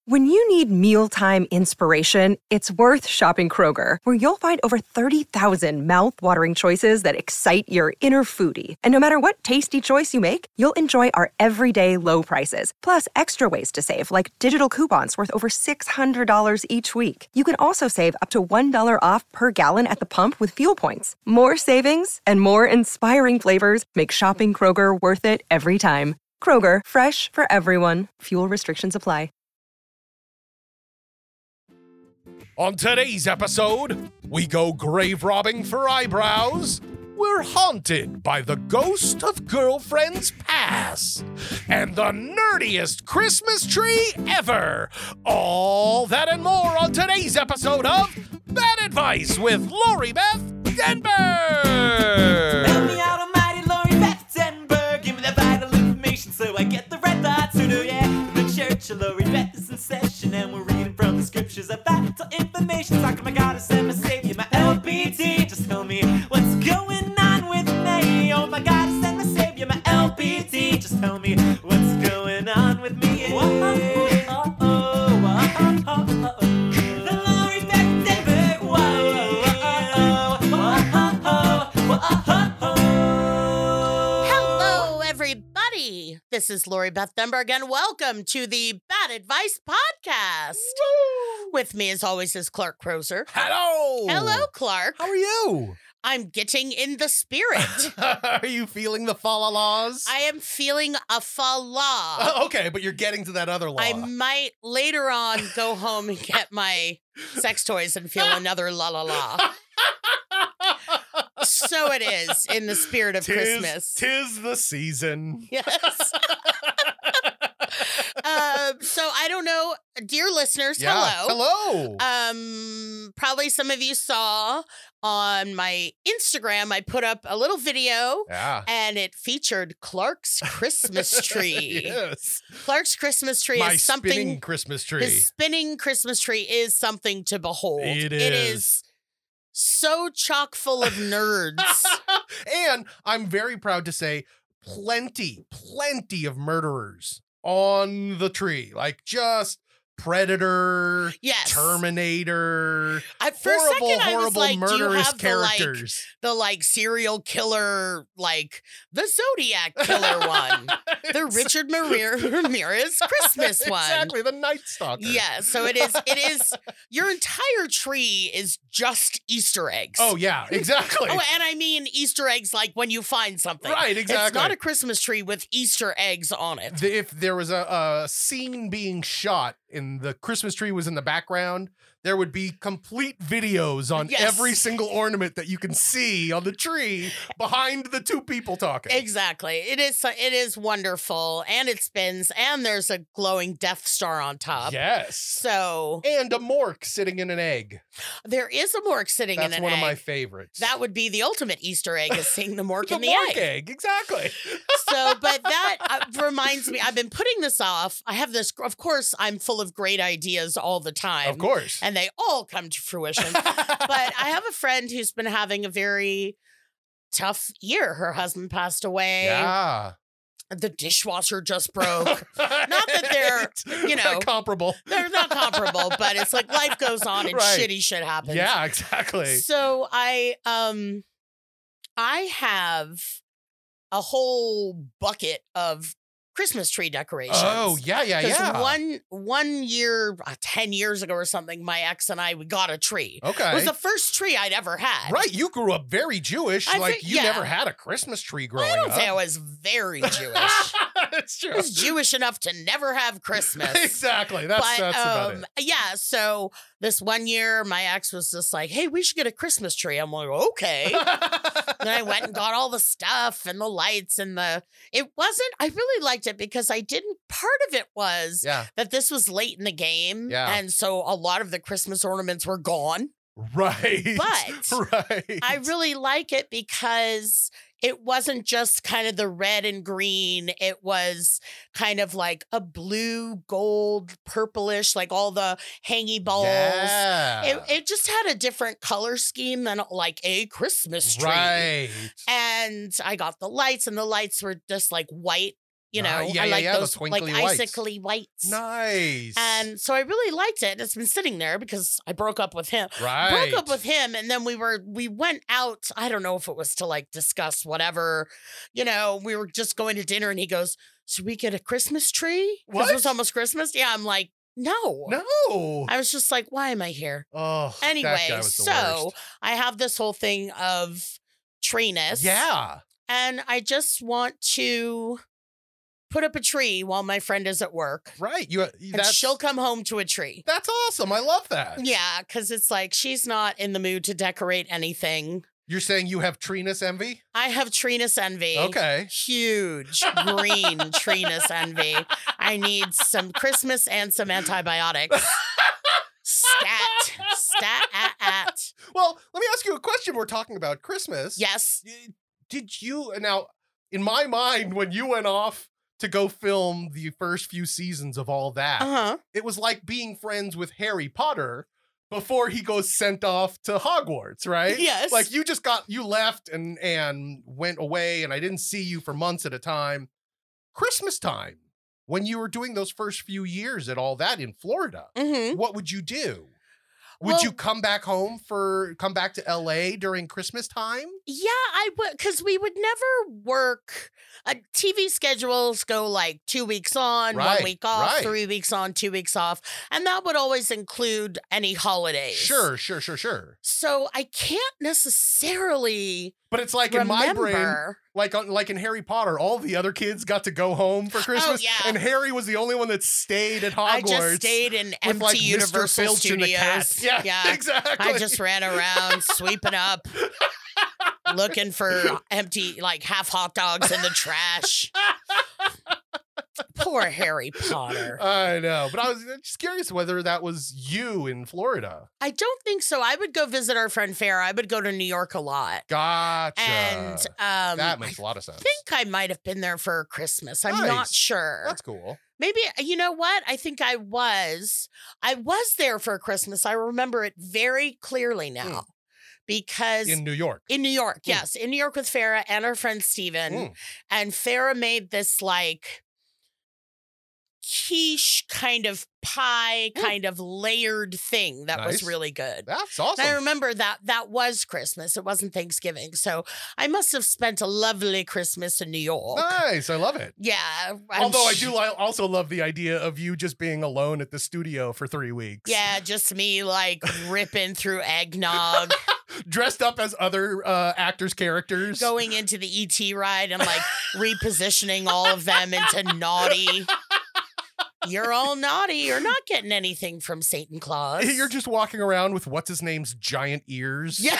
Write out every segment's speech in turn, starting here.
When you need mealtime inspiration, it's worth shopping Kroger, where you'll find over 30,000 mouth-watering choices that excite your inner foodie. And no matter what tasty choice you make, you'll enjoy our everyday low prices, plus extra ways to save, like digital coupons worth over $600 each week. You can also save up to $1 off per gallon at the pump with fuel points. More savings and more inspiring flavors make shopping Kroger worth it every time. Kroger, fresh for everyone. Fuel restrictions apply. On today's episode, we go grave robbing for eyebrows. We're haunted by the ghost of girlfriend's past. And the nerdiest Christmas tree ever. All that and more on today's episode of Bad Advice with Lori Beth Denberg. Help me out, almighty Lori Beth Denberg. Give me the vital information so I get the red thoughts. Yeah, the church of Lori Beth is in session, and we're reading from the scriptures of vital information. Talking my goddess and my savior, my LBT. Just tell me what's going on with me. Oh, my goddess and my savior, my LBT. Just tell me what's going on with me. The Lori Beth Denberg. Hello, everybody. This is Lori Beth Denberg, and welcome to the Bad Advice Podcast. Woo! With me, as always, is Clark Crozer. Hello! Hello, Clark. How are you? I'm getting in the spirit. Are you feeling the fa-la-las? I am feeling a fa-la. Okay, but you're getting to that other law. I might later on go home and get my sex toys and feel another la-la-la. So it is in the spirit of Christmas. Tis the season. Yes. So I don't know, dear listeners, Hello. Probably some of you saw on my Instagram, I put up a little video and it featured Clark's Christmas tree. Yes. Clark's Christmas tree My is something. spinning Christmas tree. His spinning Christmas tree is something to behold. It It is. is so chock full of nerds. And I'm very proud to say plenty of murderers on the tree. Like just Predator, Yes. Terminator, For a second, I was horrible like, do you murderous have characters. the serial killer, like the Zodiac killer one, the Richard Ramirez Christmas one. Exactly, the Night Stalker. Yeah, so it is, your entire tree is just Easter eggs. Oh, yeah, exactly. Oh, and I mean Easter eggs like when you find something. Right, exactly. It's not a Christmas tree with Easter eggs on it. If there was a scene being shot and the Christmas tree was in the background, there would be complete videos on Yes. every single ornament that you can see on the tree behind the two people talking. Exactly. It is wonderful, and it spins, and there's a glowing Death Star on top. Yes. So And a mork sitting in an egg. there is a mork sitting That's in an one egg. of my favorites. That would be the ultimate Easter egg, is seeing the mork the in the mork egg. exactly. So, but that reminds me, I've been putting this off. I have this, of course, I'm full of great ideas all the time. Of course. And they all come to fruition. But I have a friend who's been having a very tough year. Her husband passed away. Yeah. The dishwasher just broke. Not that they're, you know, comparable. They're not comparable, but it's like life goes on and Right. shitty shit happens. Yeah, exactly. So I have a whole bucket of Christmas tree decorations. Oh, yeah. Because one year, 10 years ago or something, my ex and we got a tree. Okay. It was the first tree I'd ever had. Right, you grew up very Jewish. I Like, think- you yeah. never had a Christmas tree growing I don't up. say I was very Jewish. It's true. I was Jewish enough to never have Christmas. Exactly. That's about it. Yeah, so this one year, my ex was just like, hey, we should get a Christmas tree. I'm like, okay. Then I went and got all the stuff and the lights and I really liked it because part of it was Yeah. that this was late in the game. Yeah. And so a lot of the Christmas ornaments were gone. Right. But right. I really like it because it wasn't just kind of the red and green. It was kind of like a blue, gold, purplish, like all the hangy balls. Yeah. It just had a different color scheme than like a Christmas tree. Right. And I got the lights, and the lights were just like white You know, Yeah, I yeah, like yeah, the those like twinkly whites. icicle whites. Nice. And so I really liked it. It's been sitting there because I broke up with him. right. Broke up with him, and then we went out. I don't know if it was to like discuss whatever. You know, we were just going to dinner, and he goes, "Should we get a Christmas tree? Because What? it was almost Christmas." Yeah, I'm like, no. No. I was just like, why am I here? Oh, that Anyway, guy was the so worst. I have this whole thing of treeness. Yeah. And I just want to put up a tree while my friend is at work. Right. And she'll come home to a tree. That's awesome. I love that. Yeah, because it's like she's not in the mood to decorate anything. You're saying you have treeness envy? I have treeness envy. Okay. Huge green treeness envy. I need some Christmas and some antibiotics. Stat. Well, let me ask you a question. We're talking about Christmas. Yes. Did you now in my mind when you went off to go film the first few seasons of all that, Uh-huh. it was like being friends with Harry Potter before he goes sent off to Hogwarts, right? Yes. Like you left and went away and I didn't see you for months at a time. Christmas time, when you were doing those first few years at all that in Florida, Mm-hmm. what would you do? Would Well- you come back to LA during Christmas time? Yeah, I would, because we would never work. TV schedules go like 2 weeks on, Right, 1 week off, right. 3 weeks on, 2 weeks off. And that would always include any holidays. Sure. So I can't necessarily But it's like in my brain, remember. like in Harry Potter, all the other kids got to go home for Christmas, yeah. and Harry was the only one that stayed at Hogwarts. I just stayed in with, empty like, Mr. Universal Filch and the cat. Studios. Yeah, exactly. I just ran around sweeping up, looking for empty, like half hot dogs in the trash. Poor Harry Potter. I know, but I was just curious whether that was you in Florida. I don't think so. I would go visit our friend Farrah. I would go to New York a lot. Gotcha. And that makes a lot of sense. I think I might have been there for Christmas. I'm not Nice. sure. That's cool. Maybe, you know what? I think I was. I was there for Christmas. I remember it very clearly now. Because In New York. in New York, yes, in New York with Farrah and her friend Steven. Mm. And Farrah made this like quiche kind of pie, kind of layered thing that was Nice. really good. That's And awesome. I remember that was Christmas. It wasn't Thanksgiving. So I must have spent a lovely Christmas in New York. Nice. I love it. Yeah. Although I do also love the idea of you just being alone at the studio for 3 weeks. Yeah, just me like ripping through eggnog, Dressed up as other actors' characters. going into the ET ride and like repositioning all of them into naughty. You're all naughty. You're not getting anything from Satan Claus. You're just walking around with what's his name's giant ears. Yeah.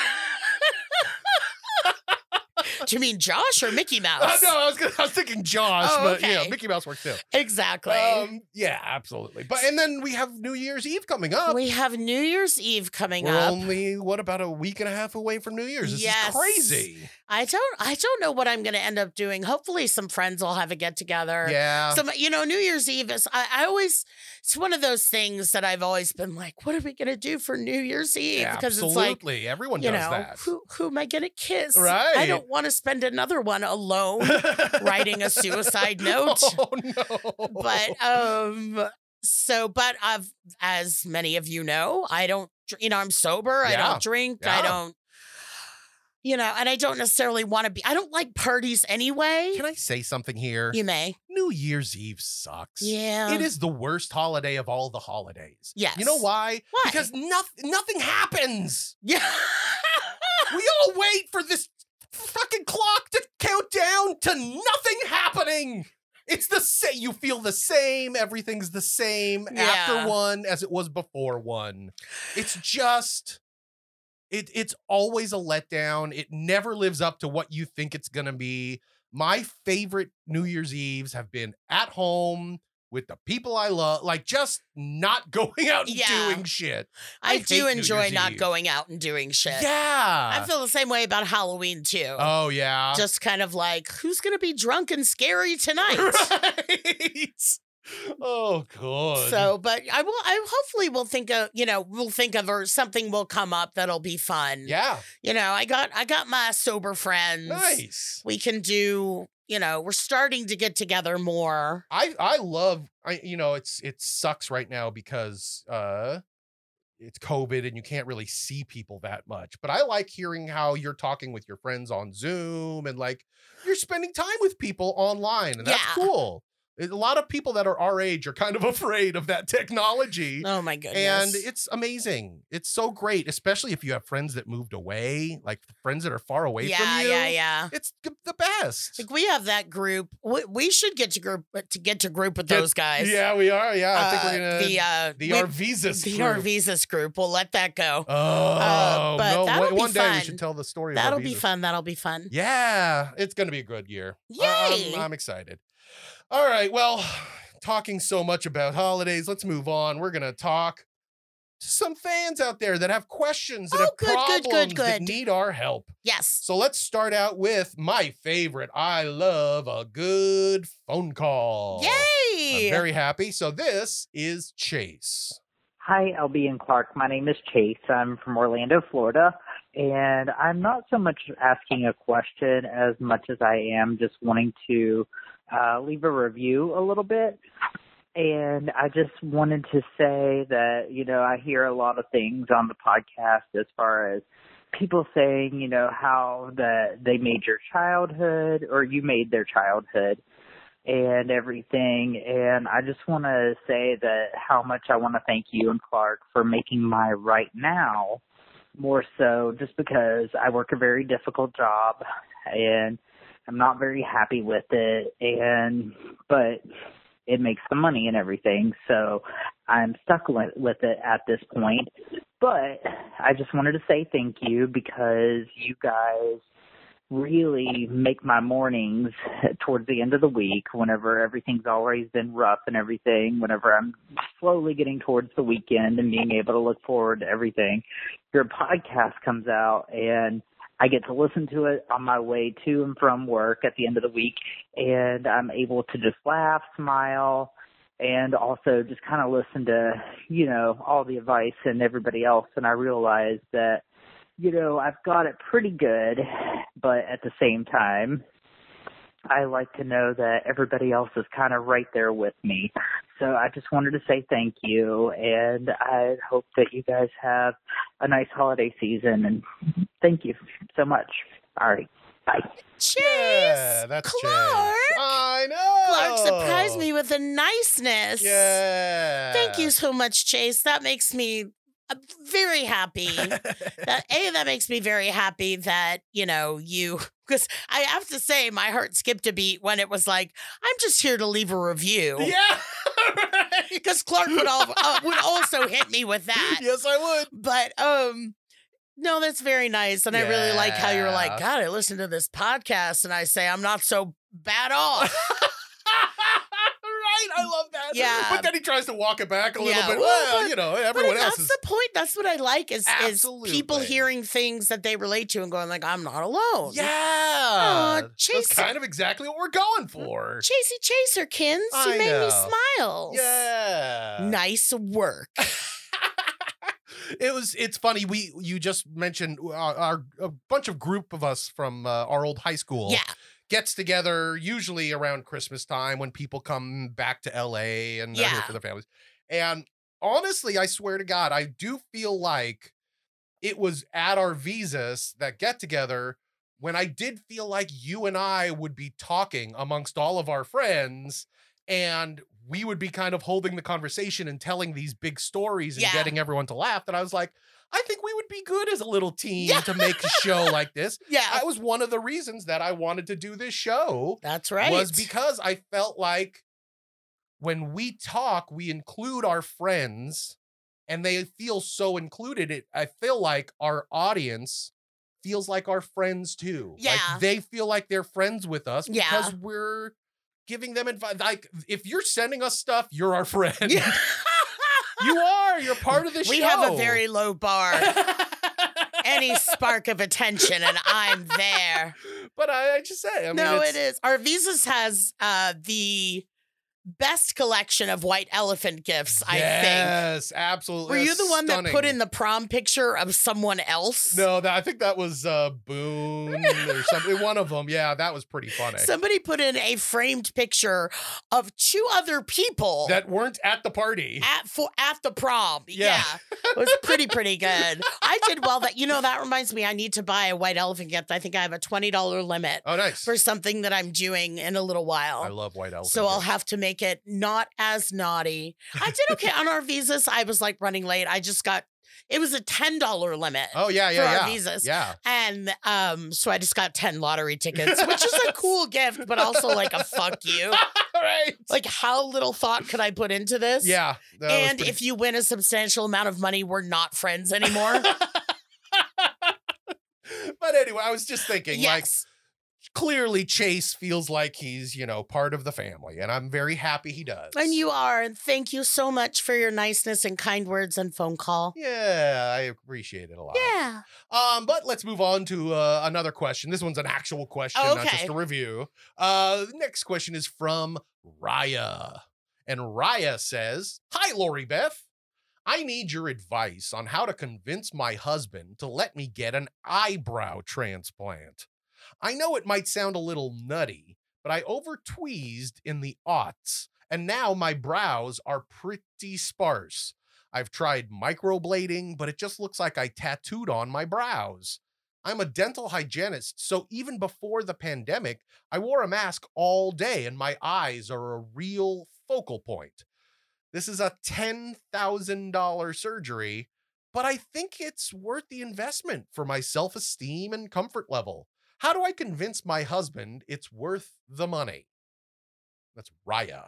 Do you mean Josh or Mickey Mouse? No, I was thinking Josh, Oh, but okay. yeah, Mickey Mouse works too. Exactly. Yeah, absolutely. And then we have New Year's Eve coming up. We have New Year's Eve coming We're up. only about a week and a half away from New Year's. This Yes. is crazy. I don't know what I'm going to end up doing. Hopefully some friends will have a get together. Yeah. Some, New Year's Eve is, I always, it's one of those things that I've always been like, what are we going to do for New Year's Eve? Yeah, Because absolutely. it's like, Everyone you does know, that. who am I going to kiss? Right. I don't want to spend another one alone writing a suicide note. Oh no. But as many of you know, I don't, I'm sober. I Yeah. don't drink. I Yeah. don't, and I don't necessarily want to be, I don't like parties anyway. Can I say something here? You may. New Year's Eve sucks. Yeah. It is the worst holiday of all the holidays. Yes. You know why? Why? Because nothing happens. Yeah. We all wait for this fucking clock to count down to nothing happening. It's the same. You feel the same. Everything's the same Yeah. after one as it was before one. It's just, it's always a letdown. It never lives up to what you think it's going to be. My favorite New Year's Eves have been at home with the people I love, like just not going out and Yeah. doing shit. I hate do New enjoy Year's not Eve. going out and doing shit. Yeah. I feel the same way about Halloween too. Oh, yeah. Just kind of like, who's going to be drunk and scary tonight? Right. Oh, God. So, but I hopefully we'll think of, or something will come up that'll be fun. Yeah. I got my sober friends. Nice. We can do, we're starting to get together more. I love, it sucks right now because it's COVID and you can't really see people that much. But I like hearing how you're talking with your friends on Zoom and like you're spending time with people online, and that's cool. A lot of people that are our age are kind of afraid of that technology. Oh my goodness. And it's amazing. It's so great, especially if you have friends that moved away, like friends that are far away from you. Yeah. It's the best. Like we have that group. We should get to group with those guys. Yeah, we are. Yeah, I think we're gonna the The Arvizus group. We'll let that go. Oh, but no! that'll be One day fun. we should tell the story. That'll of be Arvizus. fun. That'll be fun. Yeah, it's gonna be a good year. Yay! I'm excited. All right, well, talking so much about holidays, let's move on. We're gonna talk to some fans out there that have questions and have problems that need our help. Yes. So let's start out with my favorite. I love a good phone call. Yay! I'm very happy. So this is Chase. Hi, LB and Clark. My name is Chase. I'm from Orlando, Florida, and I'm not so much asking a question as much as I am just wanting to leave a review a little bit. And I just wanted to say that, I hear a lot of things on the podcast as far as people saying, how that they made your childhood or you made their childhood and everything. And I just want to say that how much I want to thank you and Clark for making my right now more so, just because I work a very difficult job and I'm not very happy with it, but it makes some money and everything, so I'm stuck with it at this point. But I just wanted to say thank you because you guys really make my mornings towards the end of the week, whenever everything's always been rough and everything, whenever I'm slowly getting towards the weekend and being able to look forward to everything. Your podcast comes out and I get to listen to it on my way to and from work at the end of the week, and I'm able to just laugh, smile, and also just kind of listen to, all the advice and everybody else. And I realize that, I've got it pretty good, but at the same time, I like to know that everybody else is kind of right there with me. So I just wanted to say thank you, and I hope that you guys have a nice holiday season, and thank you so much. All right, bye. Chase! Yeah, that's Clark! Chase. I know! Clark surprised me with the niceness. Yeah. Thank you so much, Chase. That makes me very happy. That makes me very happy that, you, because I have to say my heart skipped a beat when it was like, I'm just here to leave a review. Yeah. Because Clark would also hit me with that. Yes, I would. But, no, that's very nice. And I really like how you're like, God, I listen to this podcast and I say, I'm not so bad off. Right, I love that. Yeah. But then he tries to walk it back a little bit. Well, Well, everyone else that's is. the point. That's what I like is people Absolutely. hearing things that they relate to and going like, I'm not alone. Yeah. Chase- That's kind of exactly what we're going for. Chasey Chaserkins, I you made me know. smile. Yeah. Nice work. It's funny. You just mentioned a bunch of group of us from our old high school. Yeah. Gets together usually around Christmas time when people come back to LA and they're here for their families. And honestly, I swear to God, I do feel like it was at our visas, that get together, when I did feel like you and I would be talking amongst all of our friends and we would be kind of holding the conversation and telling these big stories and getting everyone to laugh. That I was like, I think we would be good as a little team to make a show like this. Yeah. That was one of the reasons that I wanted to do this show. That's right. Was because I felt like when we talk, we include our friends and they feel so included. I feel like our audience feels like our friends too. Yeah. Like they feel like they're friends with us because Yeah. we're giving them advice. Like if you're sending us stuff, you're our friend. Yeah. You are. You're part of the show. We have a very low bar. Any spark of attention, and I'm there. But I just say, I mean, No, it is. Our Visas has best collection of white elephant gifts, I think. Yes, absolutely. Were you the one Stunning. that put in the prom picture of someone else? No, I think that was Boone or something. One of them. Yeah, that was pretty funny. Somebody put in a framed picture of 2 other people That weren't at the party. at the prom. Yeah. It was pretty good. I did well. That reminds me, I need to buy a white elephant gift. I think I have a $20 limit Oh, nice. for something that I'm doing in a little while. I love white elephant. So I'll gifts. have to make it not as naughty. I did okay on our visas. I was like running late. It was a $10 limit. Oh, yeah, for our visas. Yeah. And so I just got 10 lottery tickets, which is a cool gift, but also like a fuck you. Right. Like, how little thought could I put into this? Yeah. that was And pretty- if you win a substantial amount of money, we're not friends anymore. But anyway, I was just thinking, like, Yes. clearly Chase feels like he's, part of the family, and I'm very happy he does. And you are. And thank you so much for your niceness and kind words and phone call. Yeah, I appreciate it a lot. Yeah. But let's move on to another question. This one's an actual question, not just Okay. a review. The next question is from Raya. And Raya says, "Hi, Lori Beth. I need your advice on how to convince my husband to let me get an eyebrow transplant. I know it might sound a little nutty, but I over-tweezed in the aughts, and now my brows are pretty sparse. I've tried microblading, but it just looks like I tattooed on my brows. I'm a dental hygienist, so even before the pandemic, I wore a mask all day, and my eyes are a real focal point. This is a $10,000 surgery, but I think it's worth the investment for my self-esteem and comfort level. How do I convince my husband it's worth the money?" That's Raya.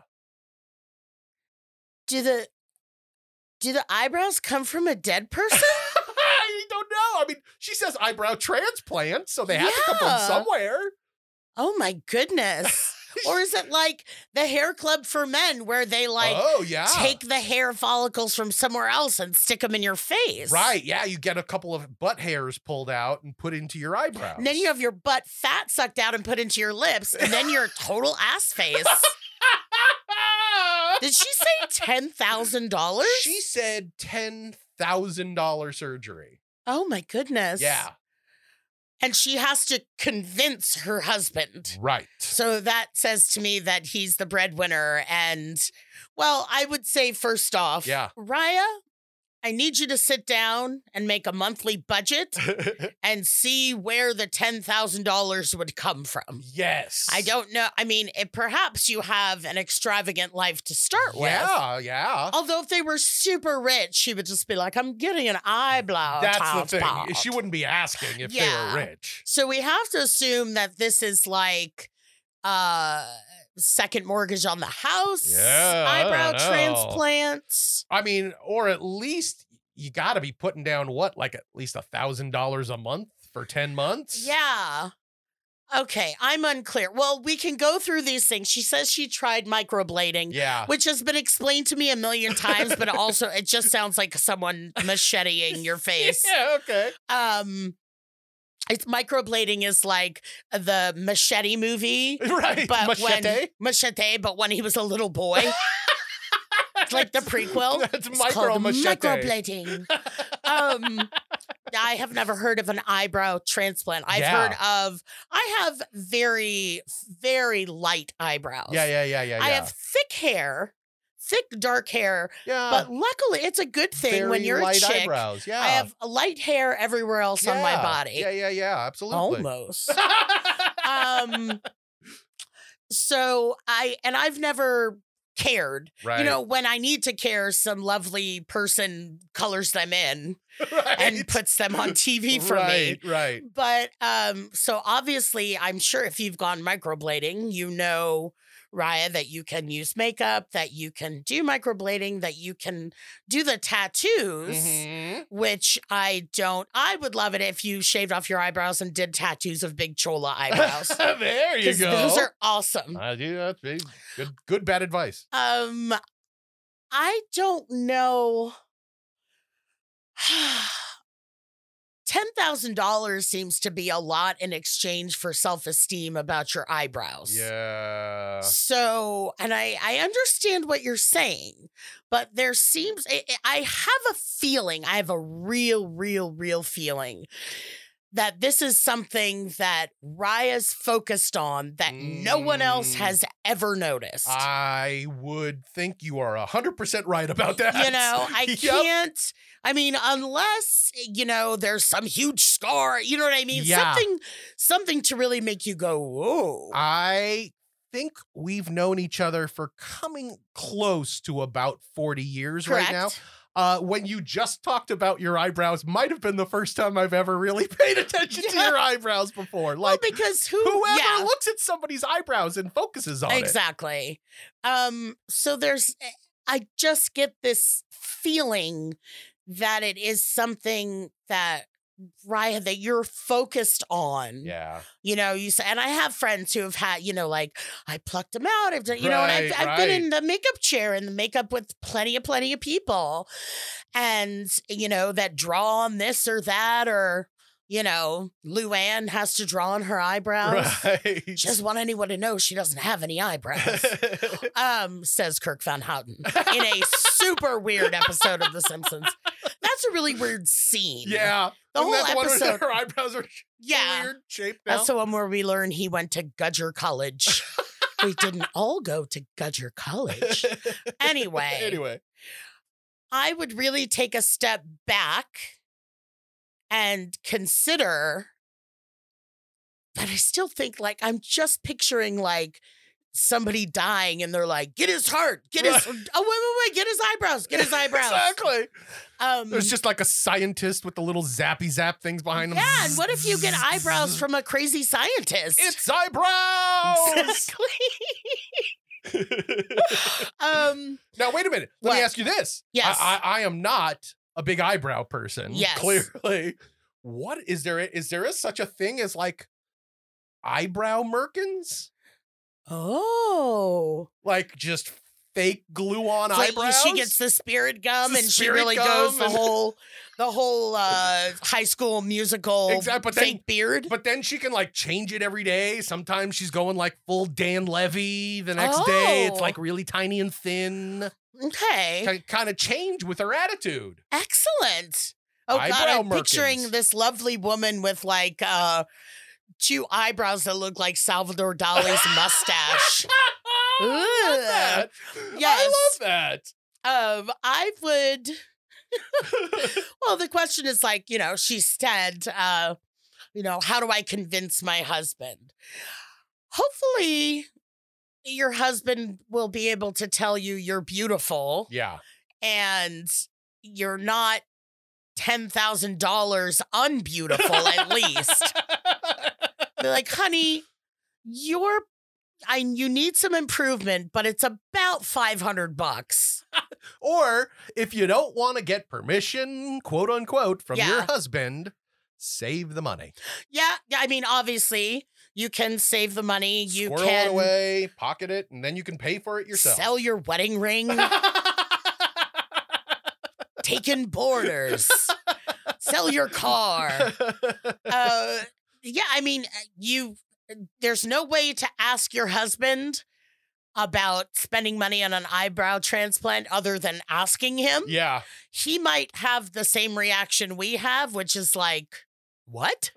Do the eyebrows come from a dead person? I don't know. I mean, she says eyebrow transplant, so they have to come from Yeah. somewhere. Oh my goodness. Or is it like the hair club for men where they Oh, yeah. take the hair follicles from somewhere else and stick them in your face? Right. Yeah. You get a couple of butt hairs pulled out and put into your eyebrows. And then you have your butt fat sucked out and put into your lips, and then you're a total ass face. Did she say $10,000? She said $10,000 surgery. Oh my goodness. Yeah. And she has to convince her husband. Right. So that says to me that he's the breadwinner. And, well, I would say first off, Yeah. Raya, I need you to sit down and make a monthly budget and see where the $10,000 would come from. Yes. I don't know. I mean, perhaps you have an extravagant life to start with. Yeah. Yeah. Although if they were super rich, she would just be like, I'm getting an eyebrow That's the transplant. thing. She wouldn't be asking if they Yeah. were rich. So we have to assume that this is like second mortgage on the house, Yeah, I eyebrow don't know. transplants. I mean, or at least you got to be putting down like at least $1,000 a month for 10 months? Yeah. Okay, I'm unclear. Well, we can go through these things. She says she tried microblading, Yeah. which has been explained to me a million times, but also it just sounds like someone macheteing your face. Yeah, okay. It's microblading is like the Machete movie. Right. But Machete? but when he was a little boy. It's like the prequel. It's It's micro called machete. microblading. I have never heard of an eyebrow transplant. I have very, very light eyebrows. Yeah. I have thick, dark hair, yeah. but luckily it's a good thing when Very you're a light chick. eyebrows. Yeah. I have light hair everywhere else on my body. Yeah, absolutely. Almost. So I've never cared. Right. You know, when I need to care, some lovely person colors them in Right. and puts them on TV for me. Right. But so obviously, I'm sure if you've gone microblading, you know, Raya, that you can use makeup, that you can do microblading, that you can do the tattoos, Mhm. which I don't. I would love it if you shaved off your eyebrows and did tattoos of big chola eyebrows. There you 'Cause go. those are awesome. I do. That's good bad advice. I don't know. $10,000 seems to be a lot in exchange for self-esteem about your eyebrows. Yeah. So, and I understand what you're saying, but there seems, I have a feeling, I have a real feeling that this is something that Raya's focused on that no one else has ever noticed. I would think you are 100% right about that. You know, I Yep. can't, I mean, unless, you know, there's some huge scar, you know what I mean? Yeah. Something to really make you go, whoa. I think we've known each other for coming close to about 40 years right now. Correct. When you just talked about your eyebrows might have been the first time I've ever really paid attention to your eyebrows before. Well, Like, because whoever looks at somebody's eyebrows and focuses on it. Exactly. So I just get this feeling that it is something that Raya, that you're focused on. Yeah. You know, you say, and I have friends who have had, you know, like I plucked them out. I've done, you know, and I've been in the makeup chair and the makeup with plenty of people, and you know that draw on this or that, or you know, Luann has to draw on her eyebrows. Right. She doesn't want anyone to know she doesn't have any eyebrows. Says Kirk Van Houten in a super weird episode of The Simpsons. That's a really weird scene. Yeah. The Isn't whole that the one where episode. her eyebrows are Yeah. weird shaped now? That's the one where we learn he went to Gudger College. We didn't all go to Gudger College. Anyway, I would really take a step back and consider, but I still think like I'm just picturing like somebody dying and they're like, get his heart, get his, wait, get his eyebrows, get his eyebrows. Exactly. There's just like a scientist with the little zappy zap things behind them. Yeah, and what if you get eyebrows from a crazy scientist? It's eyebrows. Exactly. Now, wait a minute. Let me What? ask you this. Yes. I am not a big eyebrow person. Yes. Clearly. What is there such a thing as like eyebrow merkins? Oh. Like just fake glue on Like, eyebrows? she gets the spirit gum The and she spirit really gum goes the and- whole High School Musical Exactly, but then- fake beard. But then she can like change it every day. Sometimes she's going like full Dan Levy. The next day it's Oh. like really tiny and thin. Okay. Kind of change with her attitude. Excellent. Oh God, Eyebrow I'm picturing merkins. this lovely woman with like two eyebrows that look like Salvador Dali's mustache. I love that. Yes. I love that. I would. Well, the question is like, you know, she said, you know, how do I convince my husband? Hopefully, your husband will be able to tell you you're beautiful Yeah. and you're not $10,000 unbeautiful, at least. Be like, honey, you need some improvement, but it's about $500. Or if you don't want to get permission, quote unquote, from your Yeah. husband, save the money. Yeah, I mean, obviously, you can save the money. You Squirrel can it away, pocket it, and then you can pay for it yourself. sell your wedding ring, take in boarders, sell your car. Yeah, I mean, there's no way to ask your husband about spending money on an eyebrow transplant other than asking him. Yeah. He might have the same reaction we have, which is like, what?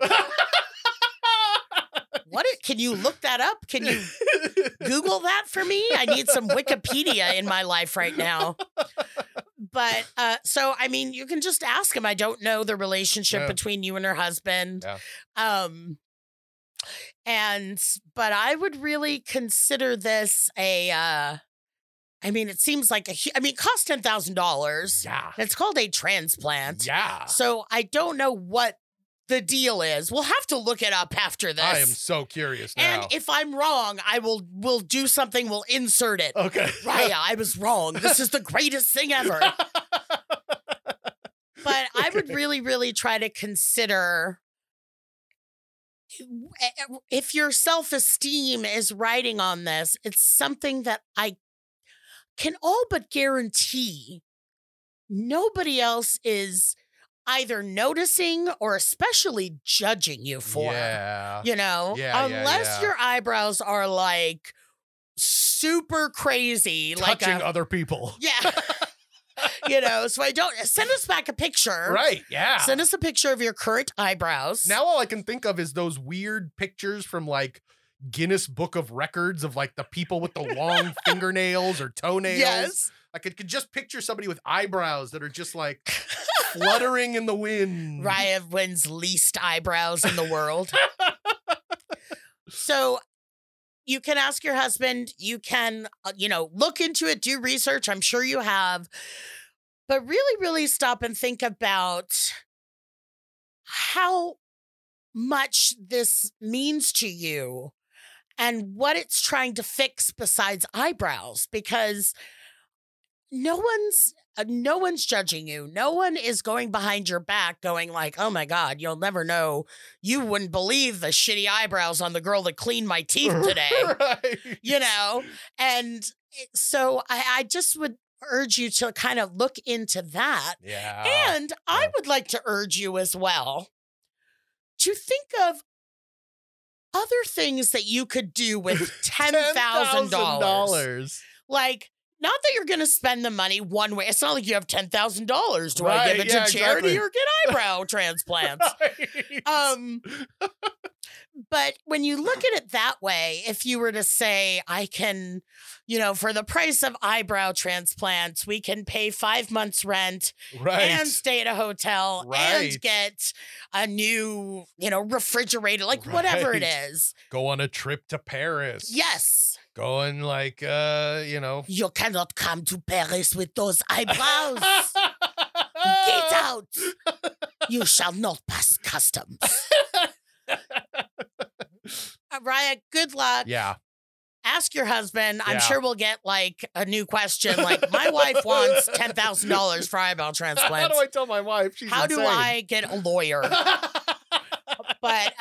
Can you look that up? Can you Google that for me? I need some Wikipedia in my life right now. But so I mean, you can just ask him. I don't know the relationship Yeah. between you and her husband. Yeah. But I would really consider this I mean, it seems like it costs $10,000. Yeah. It's called a transplant. Yeah. So I don't know what the deal is. We'll have to look it up after this. I am so curious now. And if I'm wrong, we'll do something. We'll insert it. Okay. Raya, I was wrong. This is the greatest thing ever. But I would really, really try to consider if your self-esteem is riding on this, it's something that I can all but guarantee nobody else is. either noticing or especially judging you for. Yeah. You know, unless your eyebrows are like super crazy, Touching like other people. yeah. You know, so I don't send us back a picture. Right. Yeah. Send us a picture of your current eyebrows. Now all I can think of is those weird pictures from like Guinness Book of Records of like the people with the long fingernails or toenails. Yes. I could just picture somebody with eyebrows that are just like fluttering in the wind. Raya wins least eyebrows in the world. So you can ask your husband, you can, look into it, do research. I'm sure you have. But really, really stop and think about how much this means to you and what it's trying to fix besides eyebrows, because no one's judging you. No one is going behind your back going like, oh my God, you'll never know. You wouldn't believe the shitty eyebrows on the girl that cleaned my teeth today. Right. And so I just would urge you to kind of look into that. Yeah. And I would like to urge you as well to think of other things that you could do with $10,000. Like, not that you're going to spend the money one way. It's not like you have $10,000. Do I give it to charity or get eyebrow transplants? Right. But when you look at it that way, if you were to say, I can, for the price of eyebrow transplants, we can pay 5 months rent and stay at a hotel and get a new, refrigerator, like whatever it is. Go on a trip to Paris. Yes. Going like, You cannot come to Paris with those eyebrows. Get out. You shall not pass customs. Raya, good luck. Yeah. Ask your husband. Yeah. I'm sure we'll get like a new question. Like, my wife wants $10,000 for eyebrow transplants. How do I tell my wife? She's How insane. do I get a lawyer? But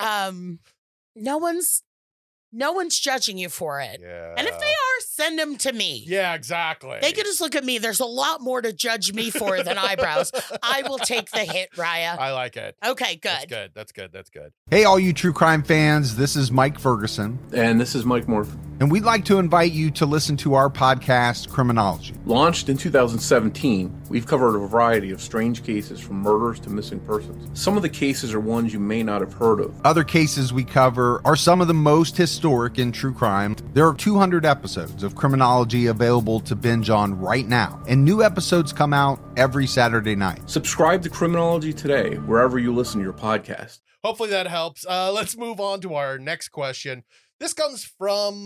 no one's judging you for it. Yeah. And if they are, send them to me. Yeah, exactly. They can just look at me. There's a lot more to judge me for than eyebrows. I will take the hit, Raya. I like it. Okay, good. That's good. Hey, all you true crime fans, this is Mike Ferguson. And this is Mike Morphin. And we'd like to invite you to listen to our podcast, Criminology. Launched in 2017, we've covered a variety of strange cases from murders to missing persons. Some of the cases are ones you may not have heard of. Other cases we cover are some of the most historic in true crime. There are 200 episodes of Criminology available to binge on right now, and new episodes come out every Saturday night. Subscribe to Criminology today, wherever you listen to your podcast. Hopefully that helps. Let's move on to our next question. This comes from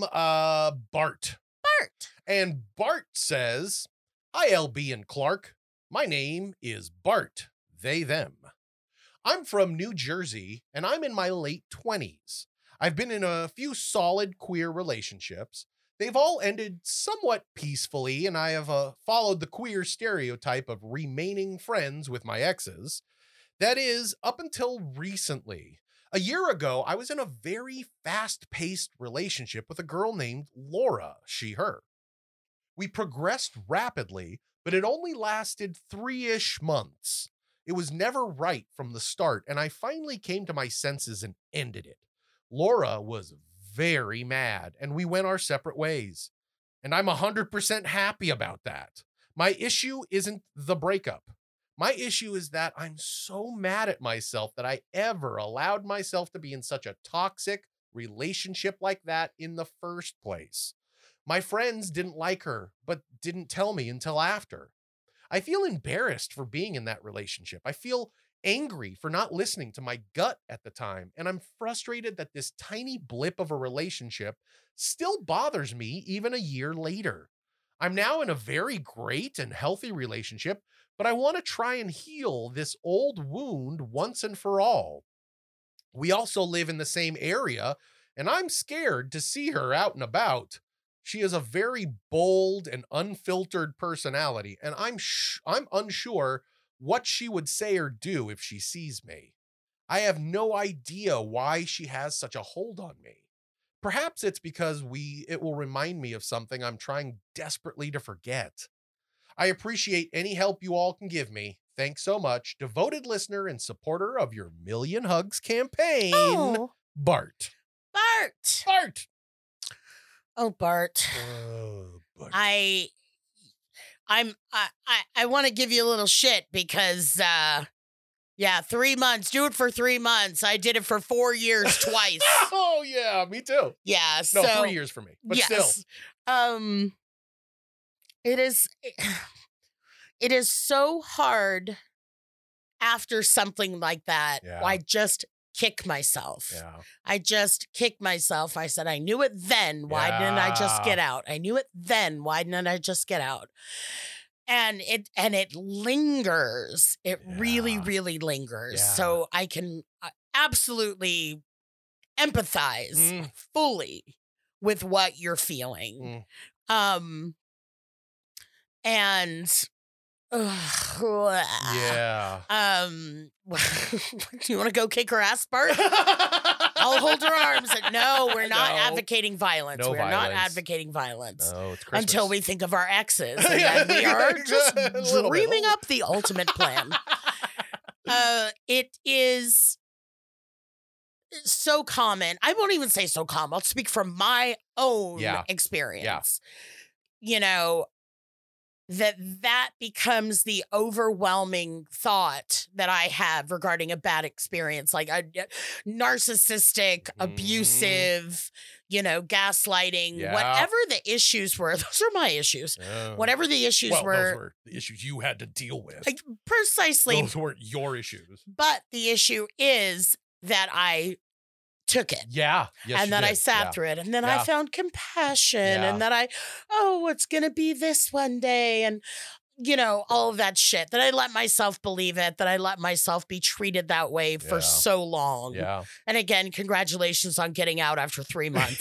Bart. And Bart says, "Hi, LB and Clark. My name is Bart, they, them. I'm from New Jersey, and I'm in my late 20s. I've been in a few solid queer relationships. They've all ended somewhat peacefully, and I have followed the queer stereotype of remaining friends with my exes. That is, up until recently. A year ago, I was in a very fast-paced relationship with a girl named Laura, she, her. We progressed rapidly, but it only lasted 3-ish months. It was never right from the start, and I finally came to my senses and ended it. Laura was very mad, and we went our separate ways. And I'm 100% happy about that. My issue isn't the breakup. My issue is that I'm so mad at myself that I ever allowed myself to be in such a toxic relationship like that in the first place. My friends didn't like her, but didn't tell me until after. I feel embarrassed for being in that relationship. I feel angry for not listening to my gut at the time, and I'm frustrated that this tiny blip of a relationship still bothers me even a year later. I'm now in a very great and healthy relationship, but I want to try and heal this old wound once and for all. We also live in the same area, and I'm scared to see her out and about. She is a very bold and unfiltered personality, and I'm unsure what she would say or do if she sees me. I have no idea why she has such a hold on me. Perhaps it's because it will remind me of something I'm trying desperately to forget. I appreciate any help you all can give me. Thanks so much. Devoted listener and supporter of your Million Hugs campaign, Bart. Bart. Bart. Oh, Bart. Oh, Bart. I want to give you a little shit because 3 months. Do it for 3 months. I did it for 4 years twice. Oh yeah, me too. Yeah, No, so 3 years for me, but still. It is so hard after something like that. Yeah. I just kick myself. Yeah. I just kick myself. I said, I knew it then. Why didn't I just get out? I knew it then. Why didn't I just get out? And it lingers. It really, really lingers. Yeah. So I can absolutely empathize fully with what you're feeling. And Yeah. do you want to go kick her ass, Bart? I'll hold her arms. No, we're not advocating violence. No we're not violence. advocating violence. No, it's Christmas. Until we think of our exes. And then we are just dreaming up the ultimate plan. It is so common. I won't even say so common. I'll speak from my own experience. You know, that becomes the overwhelming thought that I have regarding a bad experience, like a narcissistic, abusive, gaslighting, whatever the issues were. Those are my issues. Whatever the issues those were the issues you had to deal with. Precisely. Those weren't your issues. But the issue is that I took it. Yeah. Yes, and then I sat through it. And then I found compassion. And then it's going to be this one day. And, all of that shit. That I let myself believe it. That I let myself be treated that way for so long. Yeah. And again, congratulations on getting out after 3 months.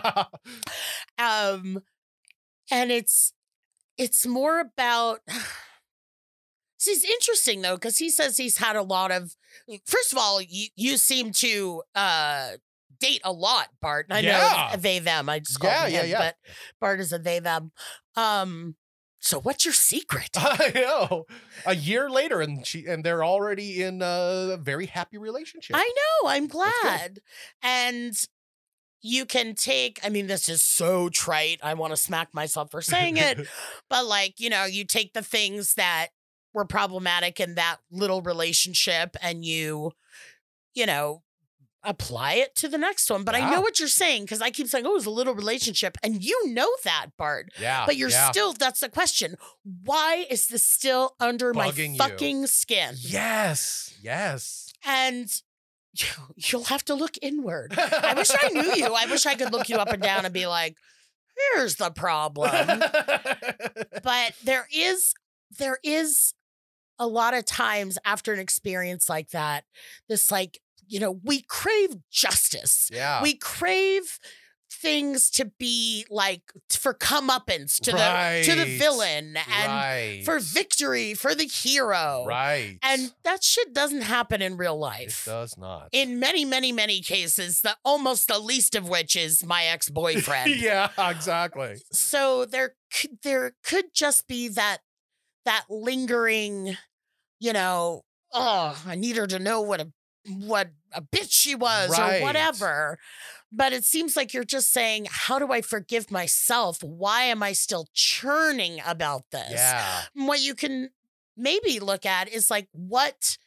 And it's more about... It's interesting, though, because he says he's had a lot of... First of all, you seem to date a lot, Bart. I know they, them. I just called him, but Bart is a they, them. So what's your secret? I know. A year later, and they're already in a very happy relationship. I know. I'm glad. And you can take... I mean, this is so trite. I want to smack myself for saying it. But, you take the things that were problematic in that little relationship and you apply it to the next one. But I know what you're saying, because I keep saying, it was a little relationship, and you know that, Bart. Yeah. But you're still, that's the question. Why is this still under Bugging my fucking skin? Yes. And you'll have to look inward. I wish I knew you. I wish I could look you up and down and be like, here's the problem. But there is a lot of times after an experience like that, this we crave justice. Yeah. We crave things to be for comeuppance to the villain and for victory for the hero. Right. And that shit doesn't happen in real life. It does not. In many, many, many cases, almost the least of which is my ex-boyfriend. Yeah, exactly. So there could just be that lingering, I need her to know what a bitch she was or whatever. But it seems like you're just saying, how do I forgive myself? Why am I still churning about this? Yeah. What you can maybe look at is what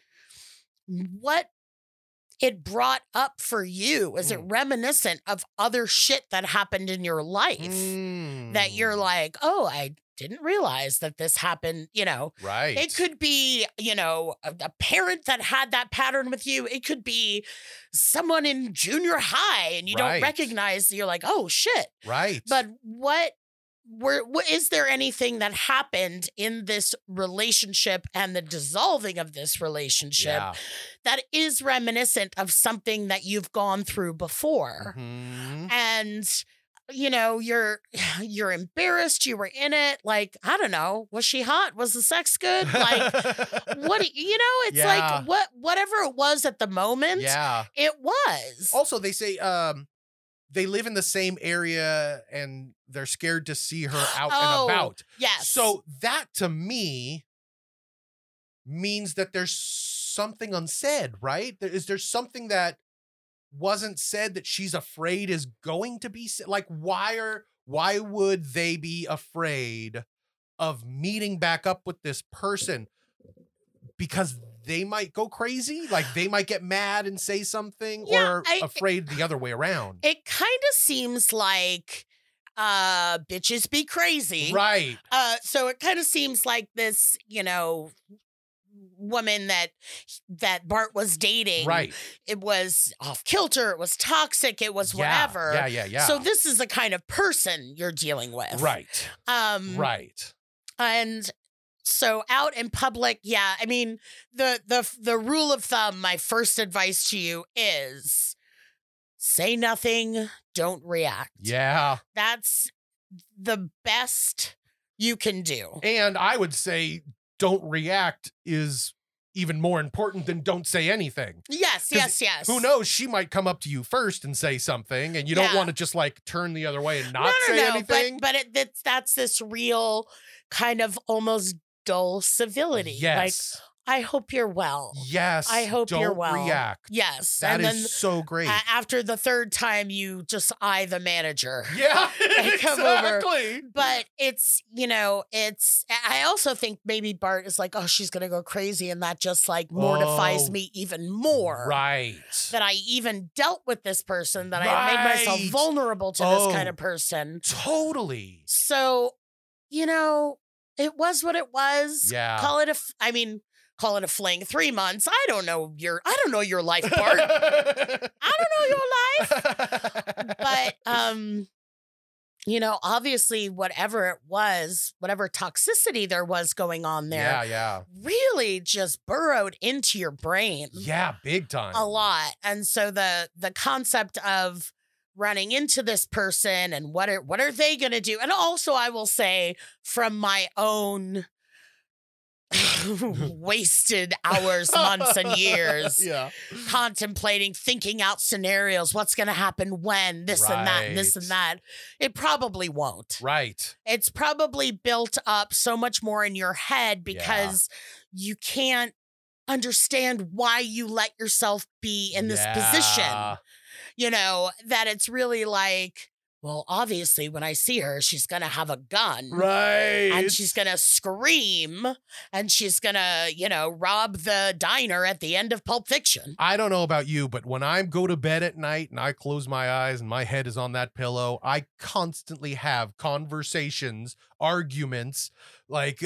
it brought up for you. Is it reminiscent of other shit that happened in your life that you're like, oh, I didn't realize that this happened, Right. It could be, a parent that had that pattern with you. It could be someone in junior high and you don't recognize, you're like, oh shit. Right. But what is there anything that happened in this relationship and the dissolving of this relationship that is reminiscent of something that you've gone through before? And you're embarrassed. You were in it. I don't know. Was she hot? Was the sex good? What? It's whatever it was at the moment. Yeah, it was. Also, they say they live in the same area and they're scared to see her out and about. Yes. So that to me means that there's something unsaid, right? Is there something that wasn't said that she's afraid is going to be said? Like, why would they be afraid of meeting back up with this person? Because they might go crazy? Like, they might get mad and say something, or afraid the other way around? It kind of seems like bitches be crazy. Right. So it kind of seems like this, woman that Bart was dating. Right. It was off kilter. It was toxic. It was whatever. Yeah. So this is the kind of person you're dealing with. Right. Right. And so out in public, I mean, the rule of thumb, my first advice to you is say nothing, don't react. Yeah. That's the best you can do. And I would say don't react is even more important than don't say anything. Yes. Who knows? She might come up to you first and say something, and you don't want to just like turn the other way and not say anything. But that's this real kind of almost dull civility. Yes. Like, I hope you're well. Yes. I hope you're well. Don't react. Yes. That and is then, so great. After the third time, you just eye the manager. Yeah, and come exactly. over. But it's, I also think maybe Bart is like, oh, she's going to go crazy. And that just like mortifies me even more. Right. That I even dealt with this person, that I made myself vulnerable to this kind of person. Totally. So, it was what it was. Yeah. Call it a fling. 3 months. I don't know your life, Bart. I don't know your life. But obviously whatever it was, whatever toxicity there was going on there, really just burrowed into your brain. Yeah, big time. A lot. And so the concept of running into this person and what are they going to do? And also I will say, from my own wasted hours, months, and years contemplating, thinking out scenarios, what's going to happen when, this and that, and this and that. It probably won't. Right. It's probably built up so much more in your head because you can't understand why you let yourself be in this position. That it's really like, well, obviously, when I see her, she's going to have a gun. Right. And she's going to scream, and she's going to, rob the diner at the end of Pulp Fiction. I don't know about you, but when I go to bed at night and I close my eyes and my head is on that pillow, I constantly have conversations, arguments, not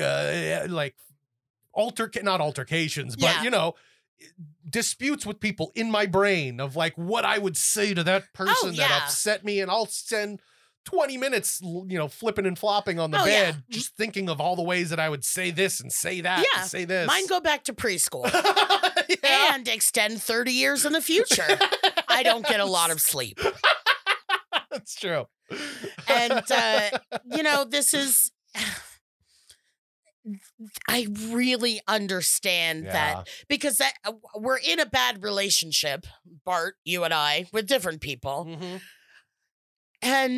altercations, but, disputes with people in my brain of like what I would say to that person that upset me, and I'll spend 20 minutes, flipping and flopping on the bed, just thinking of all the ways that I would say this and say that and say this. Mine go back to preschool and extend 30 years in the future. I don't get a lot of sleep. That's true. And, this is... I really understand that, because we're in a bad relationship, Bart, you and I, with different people. Mm-hmm. And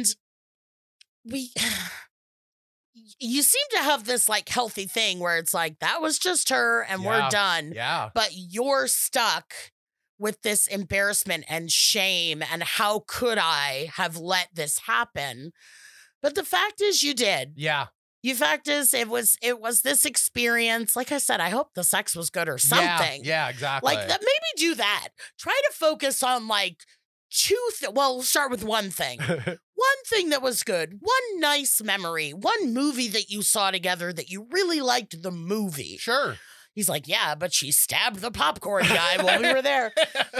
you seem to have this like healthy thing where it's like, that was just her and we're done. Yeah. But you're stuck with this embarrassment and shame, and how could I have let this happen? But the fact is you did. Yeah. The fact is, it was this experience. Like I said, I hope the sex was good or something. Yeah, exactly. Like that. Maybe do that. Try to focus on like we'll start with one thing. One thing that was good. One nice memory. One movie that you saw together that you really liked the movie. Sure. He's like, yeah, but she stabbed the popcorn guy while we were there.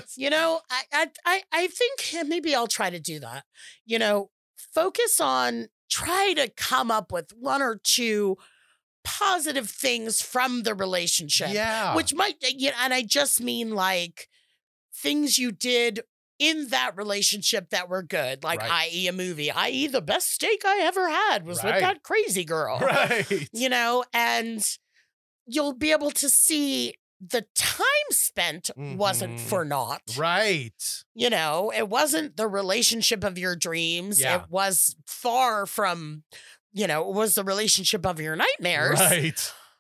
I think maybe I'll try to do that. Focus on. Try to come up with one or two positive things from the relationship. Yeah. Which might, and I just mean like things you did in that relationship that were good, like i.e. a movie, i.e. the best steak I ever had was with that crazy girl. Right. And you'll be able to see the time spent wasn't for naught. Right. It wasn't the relationship of your dreams. Yeah. It was far from, it was the relationship of your nightmares. Right.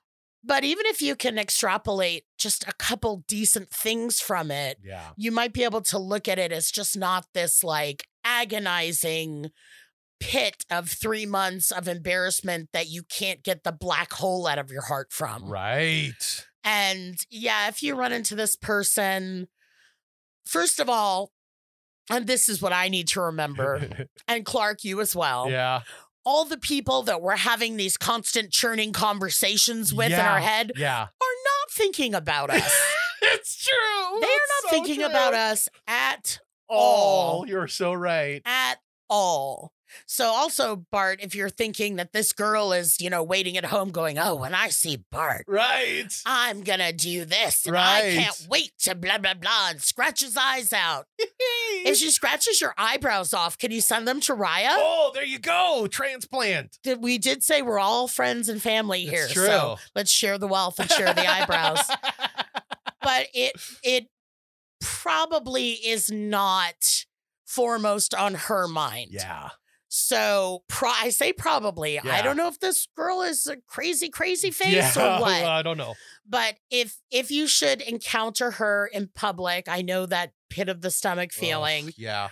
But even if you can extrapolate just a couple decent things from it, Yeah. you might be able to look at it as just not this like agonizing pit of 3 months of embarrassment that you can't get the black hole out of your heart from. Right. And yeah, if you run into this person, first of all, and this is what I need to remember, and Clark, you as well. Yeah. All the people that we're having these constant churning conversations with in our head Yeah. are not thinking about us. It's true. They are It's not so thinking true. about us at Oh, all. you're so right. At all. So also, Bart, if you're thinking that this girl is, waiting at home going, oh, when I see Bart, Right. I'm going to do this. And I Right. can't wait to blah, blah, blah, and scratch his eyes out. If she scratches your eyebrows off, can you send them to Raya? Oh, there you go. Transplant. We did say we're all friends and family here. It's true. So let's share the wealth and share the eyebrows. But it probably is not foremost on her mind. Yeah. So I say probably. I Yeah. don't know if this girl is a crazy face or what. I don't know. But if you should encounter her in public, I know that pit of the stomach feeling. Ugh, yeah.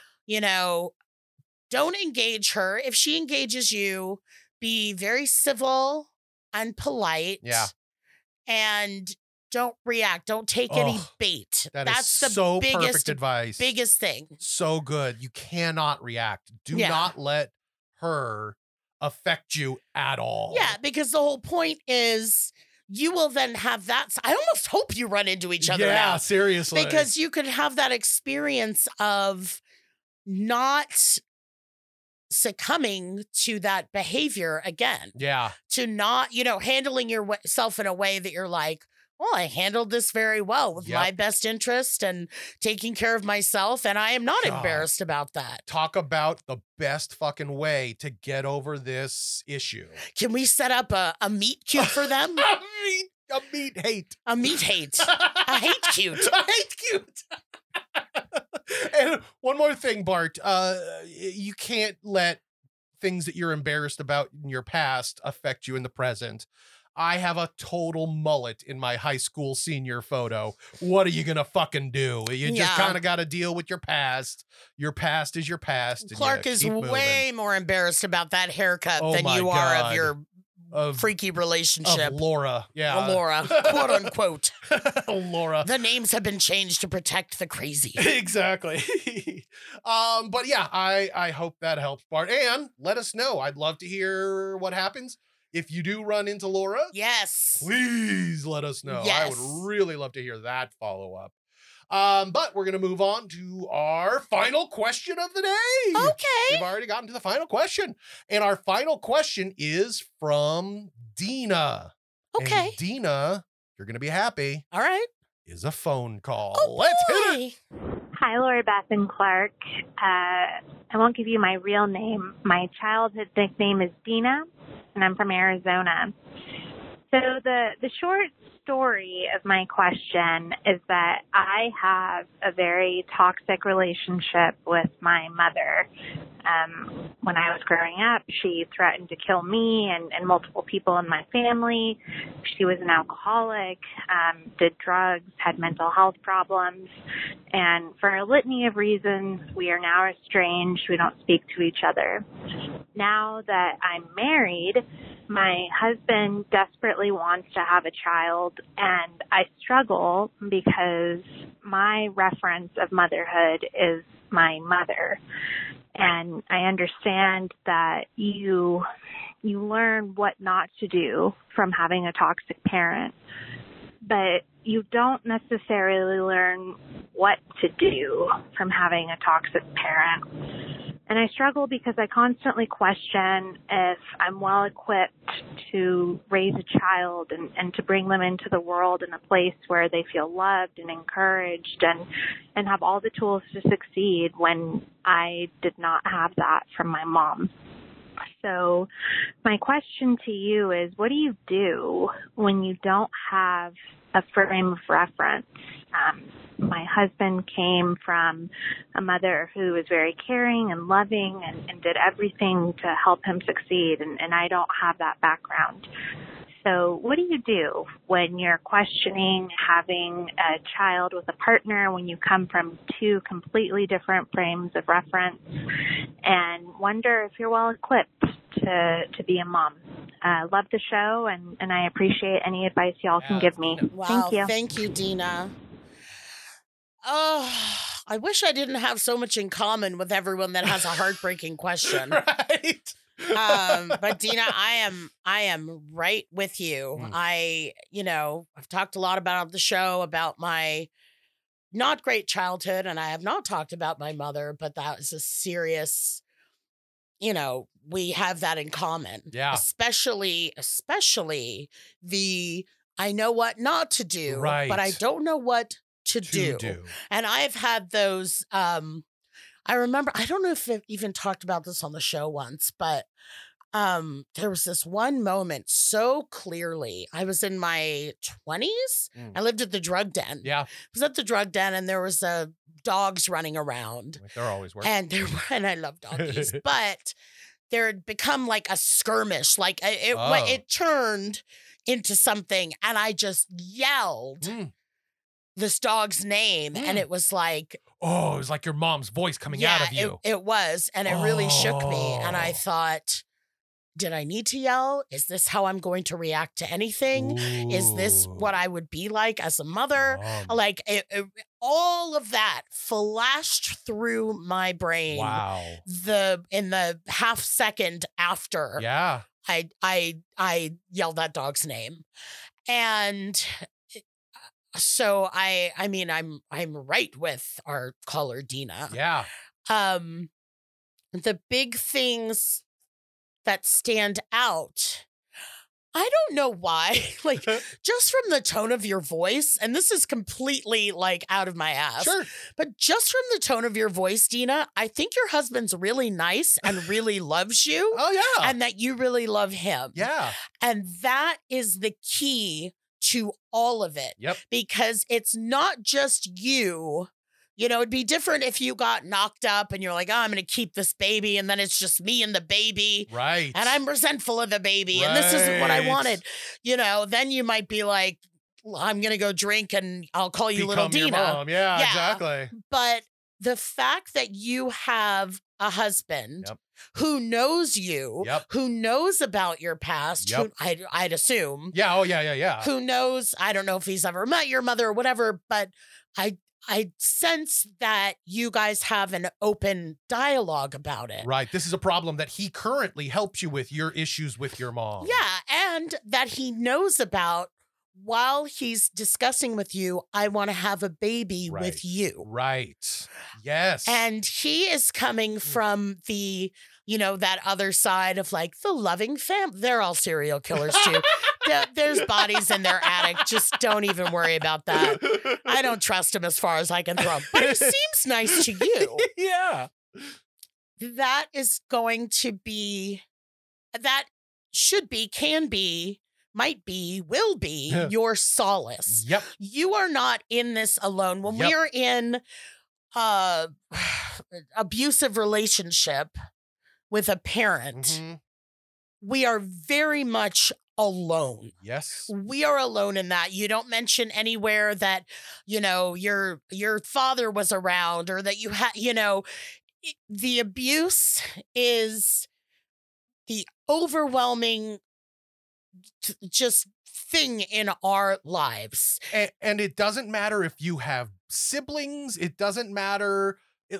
Don't engage her. If she engages you, be very civil and polite. Yeah. And don't react. Don't take any Ugh, bait. That That's is the so perfect advice. biggest thing. So good. You cannot react. Do Yeah. not let her affect you at all. Yeah, because the whole point is you will then have that. I almost hope you run into each other now. Seriously. Because you could have that experience of not succumbing to that behavior again. Yeah. To not, handling yourself in a way that you're like, well, I handled this very well with Yep. my best interest and taking care of myself, and I am not God. embarrassed about that. Talk about the best fucking way to get over this issue. Can we set up a meet cute for them? A meat hate. A meet hate. A hate cute. A hate cute. And one more thing, Bart. You can't let things that you're embarrassed about in your past affect you in the present. I have a total mullet in my high school senior photo. What are you going to fucking do? You just Yeah. kind of got to deal with your past. Your past is your past. and Clark you is keep moving. way more embarrassed about that haircut Oh than my you are God. of your Of- freaky relationship. Of Laura. Yeah. Laura, quote unquote. Laura. The names have been changed to protect the crazy. Exactly. But yeah, I hope that helps, Bart. And let us know. I'd love to hear what happens. If you do run into Laura, Yes. please let us know. I Yes. would really love to hear that follow-up. But we're going to move on to our final question of the day. Okay. We've already gotten to the final question. And our final question is from Dina. Okay. And Dina, you're going to be happy, All right. is a phone call. Oh, Let's hit it. boy. Hi, Lori Beth and Clark. I won't give you my real name. My childhood nickname is Dina, and I'm from Arizona. So the short story of my question is that I have a very toxic relationship with my mother. When I was growing up, she threatened to kill me and multiple people in my family. She was an alcoholic, did drugs, had mental health problems, and for a litany of reasons, we are now estranged. We don't speak to each other. Now that I'm married, my husband desperately wants to have a child, and I struggle because my reference of motherhood is my mother. And I understand that you learn what not to do from having a toxic parent, but you don't necessarily learn what to do from having a toxic parent. And I struggle because I constantly question if I'm well equipped to raise a child and to bring them into the world in a place where they feel loved and encouraged and have all the tools to succeed when I did not have that from my mom. So my question to you is, what do you do when you don't have a frame of reference? My husband came from a mother who was very caring and loving and did everything to help him succeed, and I don't have that background. So what do you do when you're questioning having a child with a partner when you come from two completely different frames of reference and wonder if you're well equipped to be a mom? Love the show, and I appreciate any advice y'all can give me. Wow. Thank you. Thank you, Dina. Oh, I wish I didn't have so much in common with everyone that has a heartbreaking question. Right. But Dina, I am right with you. I've talked a lot about the show about my not great childhood, and I have not talked about my mother, but that was a serious, we have that in common. Yeah. Especially the I know what not to do, Right. but I don't know what to do. And I've had those, I remember, I don't know if I've even talked about this on the show once, but there was this one moment so clearly. I was in my 20s. I lived at the drug den. Yeah. I was at the drug den and there was dogs running around. They're always working. And I love doggies, but there had become like a skirmish. Like it turned into something and I just yelled this dog's name and it was like, oh, it was like your mom's voice coming out of you. It was, and it really shook me. And I thought, did I need to yell? Is this how I'm going to react to anything? Ooh. Is this what I would be like as a mother? Like all of that flashed through my brain. Wow. In the half second after. Yeah. I yelled that dog's name. And so I'm right with our caller Dina. Yeah. The big things that stand out, I don't know why, like just from the tone of your voice, and this is completely like out of my ass. Sure. But just from the tone of your voice, Dina, I think your husband's really nice and really loves you. Oh yeah. And that you really love him. Yeah. And that is the key to all of it. Yep. Because it's not just you. It'd be different if you got knocked up and you're like, oh, I'm going to keep this baby. And then it's just me and the baby. Right. And I'm resentful of the baby. And this isn't what I wanted. Then you might be like, I'm going to go drink and I'll call you Little Become your Dina. mom. Yeah, exactly. But the fact that you have a husband who knows you, who knows about your past, who I'd assume. Yeah. Oh, yeah. Who knows? I don't know if he's ever met your mother or whatever, but I sense that you guys have an open dialogue about it. Right. This is a problem that he currently helps you with, your issues with your mom. Yeah. And that he knows about while he's discussing with you, I want to have a baby with you. Right. Yes. And he is coming from the, that other side of like the loving family. They're all serial killers too. There's bodies in their attic. Just don't even worry about that. I don't trust him as far as I can throw him. But he seems nice to you. Yeah. That is going to be, that should be, can be, might be, will be your solace. Yep. You are not in this alone. When we are in abusive relationship with a parent, we are very much alone. Yes. We are alone in that. You don't mention anywhere that, your father was around or that you had, the abuse is the overwhelming just thing in our lives. And it doesn't matter if you have siblings. It doesn't matter.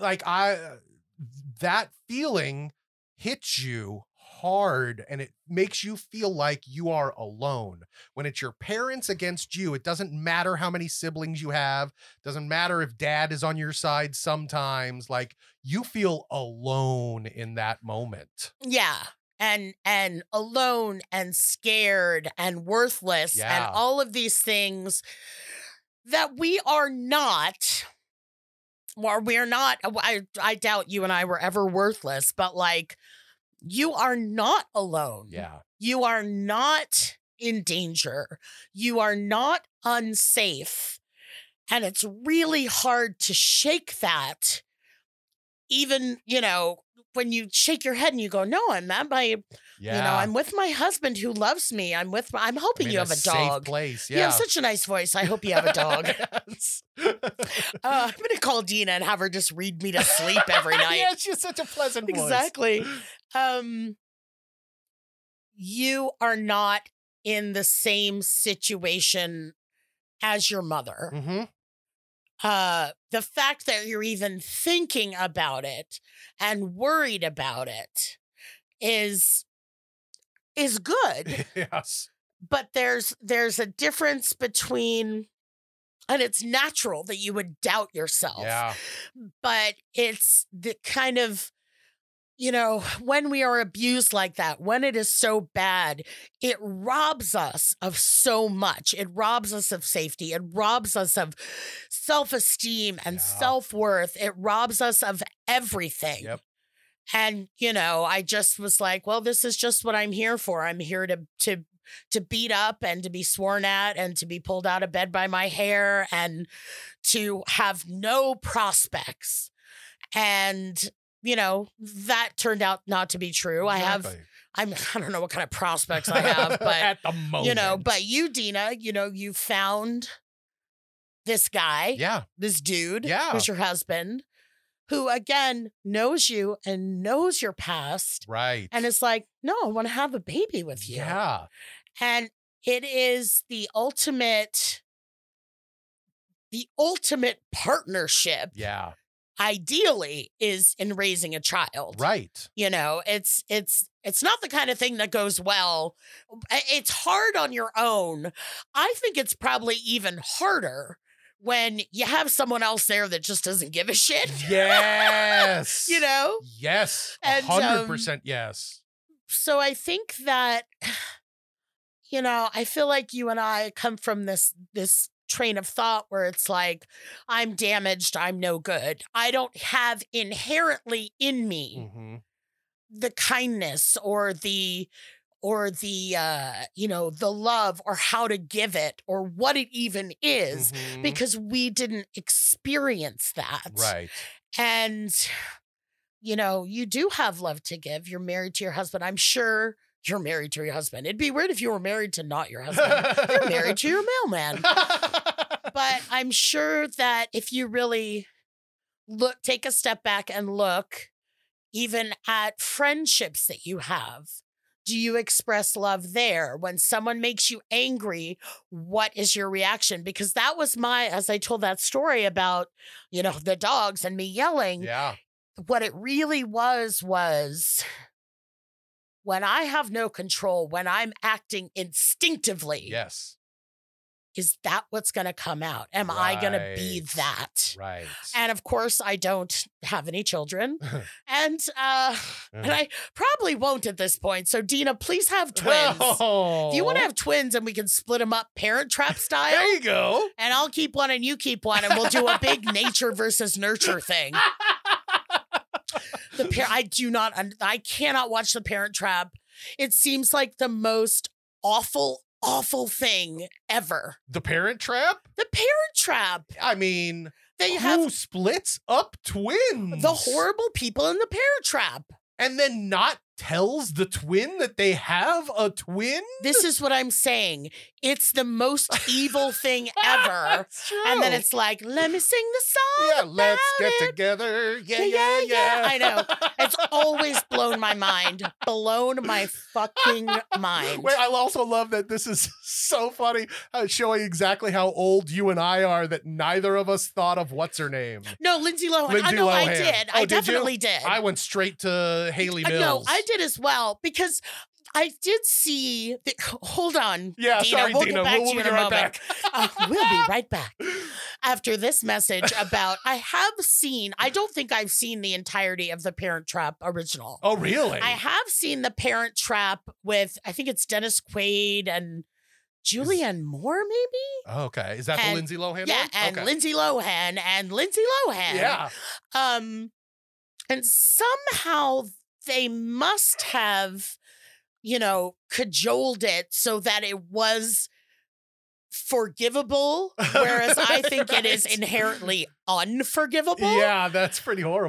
That feeling hits you hard and it makes you feel like you are alone. When it's your parents against you, it doesn't matter how many siblings you have. Doesn't matter if dad is on your side sometimes. Like, you feel alone in that moment. Yeah. And alone and scared and worthless and all of these things that we are not, or we're not, I doubt you and I were ever worthless, but like, you are not alone. Yeah. You are not in danger. You are not unsafe. And it's really hard to shake that even, when you shake your head and you go, no, I'm at my, I'm with my husband who loves me. I'm hoping you have a dog. Safe place. You have such a nice voice. I hope you have a dog. Yes. I'm going to call Dina and have her just read me to sleep every night. Yeah, she has such a pleasant voice. Exactly. You are not in the same situation as your mother. Mm-hmm. The fact that you're even thinking about it and worried about it is good. Yes. But there's a difference between, and it's natural that you would doubt yourself. Yeah. But it's the kind of, when we are abused like that, when it is so bad, it robs us of so much. It robs us of safety. It robs us of self-esteem and self-worth. It robs us of everything. Yep. And, I just was like, well, this is just what I'm here for. I'm here to beat up and to be sworn at and to be pulled out of bed by my hair and to have no prospects. And that turned out not to be true. Exactly. I don't know what kind of prospects I have, but at the moment, but you, Dina, you found this guy, this dude, who's your husband, who again knows you and knows your past, right? And it's like, no, I want to have a baby with you, and it is the ultimate partnership. Yeah. Ideally is in raising a child. Right. It's not the kind of thing that goes well. It's hard on your own. I think it's probably even harder when you have someone else there that just doesn't give a shit. Yes. Yes. 100% yes. So I think that, I feel like you and I come from this train of thought where it's like, I'm damaged, I'm no good. I don't have inherently in me the kindness or the the love or how to give it or what it even is, because we didn't experience that. Right. And you do have love to give. You're married to your husband. I'm sure you're married to your husband. It'd be weird if you were married to not your husband. You're married to your mailman. But I'm sure that if you really take a step back and look even at friendships that you have, do you express love there? When someone makes you angry, what is your reaction? Because that was as I told that story about, the dogs and me yelling. Yeah. What it really was when I have no control, when I'm acting instinctively. Yes. Is that what's going to come out? Am I going to be that? Right. And of course, I don't have any children. And I probably won't at this point. So, Dina, please have twins. Oh. If you want to have twins and we can split them up Parent Trap style. There you go. And I'll keep one and you keep one. And we'll do a big nature versus nurture thing. I cannot watch The Parent Trap. It seems like the most awful thing ever. The Parent Trap? The Parent Trap. I mean, who splits up twins? The horrible people in The Parent Trap. And then not tells the twin that they have a twin? This is what I'm saying. It's the most evil thing ever. That's true. And then it's like, let me sing the song. Yeah, let's get it. together. Yeah. I know. It's always blown my mind. Blown my fucking mind. Wait, I also love that this is so funny, showing exactly how old you and I are, that neither of us thought of what's her name. No, Lindsay Lohan. I know, I did. I definitely did. I went straight to Haley Mills. No, I did as well, because I did see. Hold on. Yeah, Dina. sorry, we'll Dina. Get back We'll to you be in a right moment. back. We'll be right back after this message about. I don't think I've seen the entirety of the Parent Trap original. Oh, really? I have seen the Parent Trap with, I think it's Dennis Quaid and Julianne Moore, maybe? Oh, okay. Is that the Lindsay Lohan yeah, one? and okay. Lindsay Lohan and Lindsay Lohan. Yeah. And somehow they must have, cajoled it so that it was forgivable, whereas I think it is inherently unforgivable. Yeah, that's pretty horrible.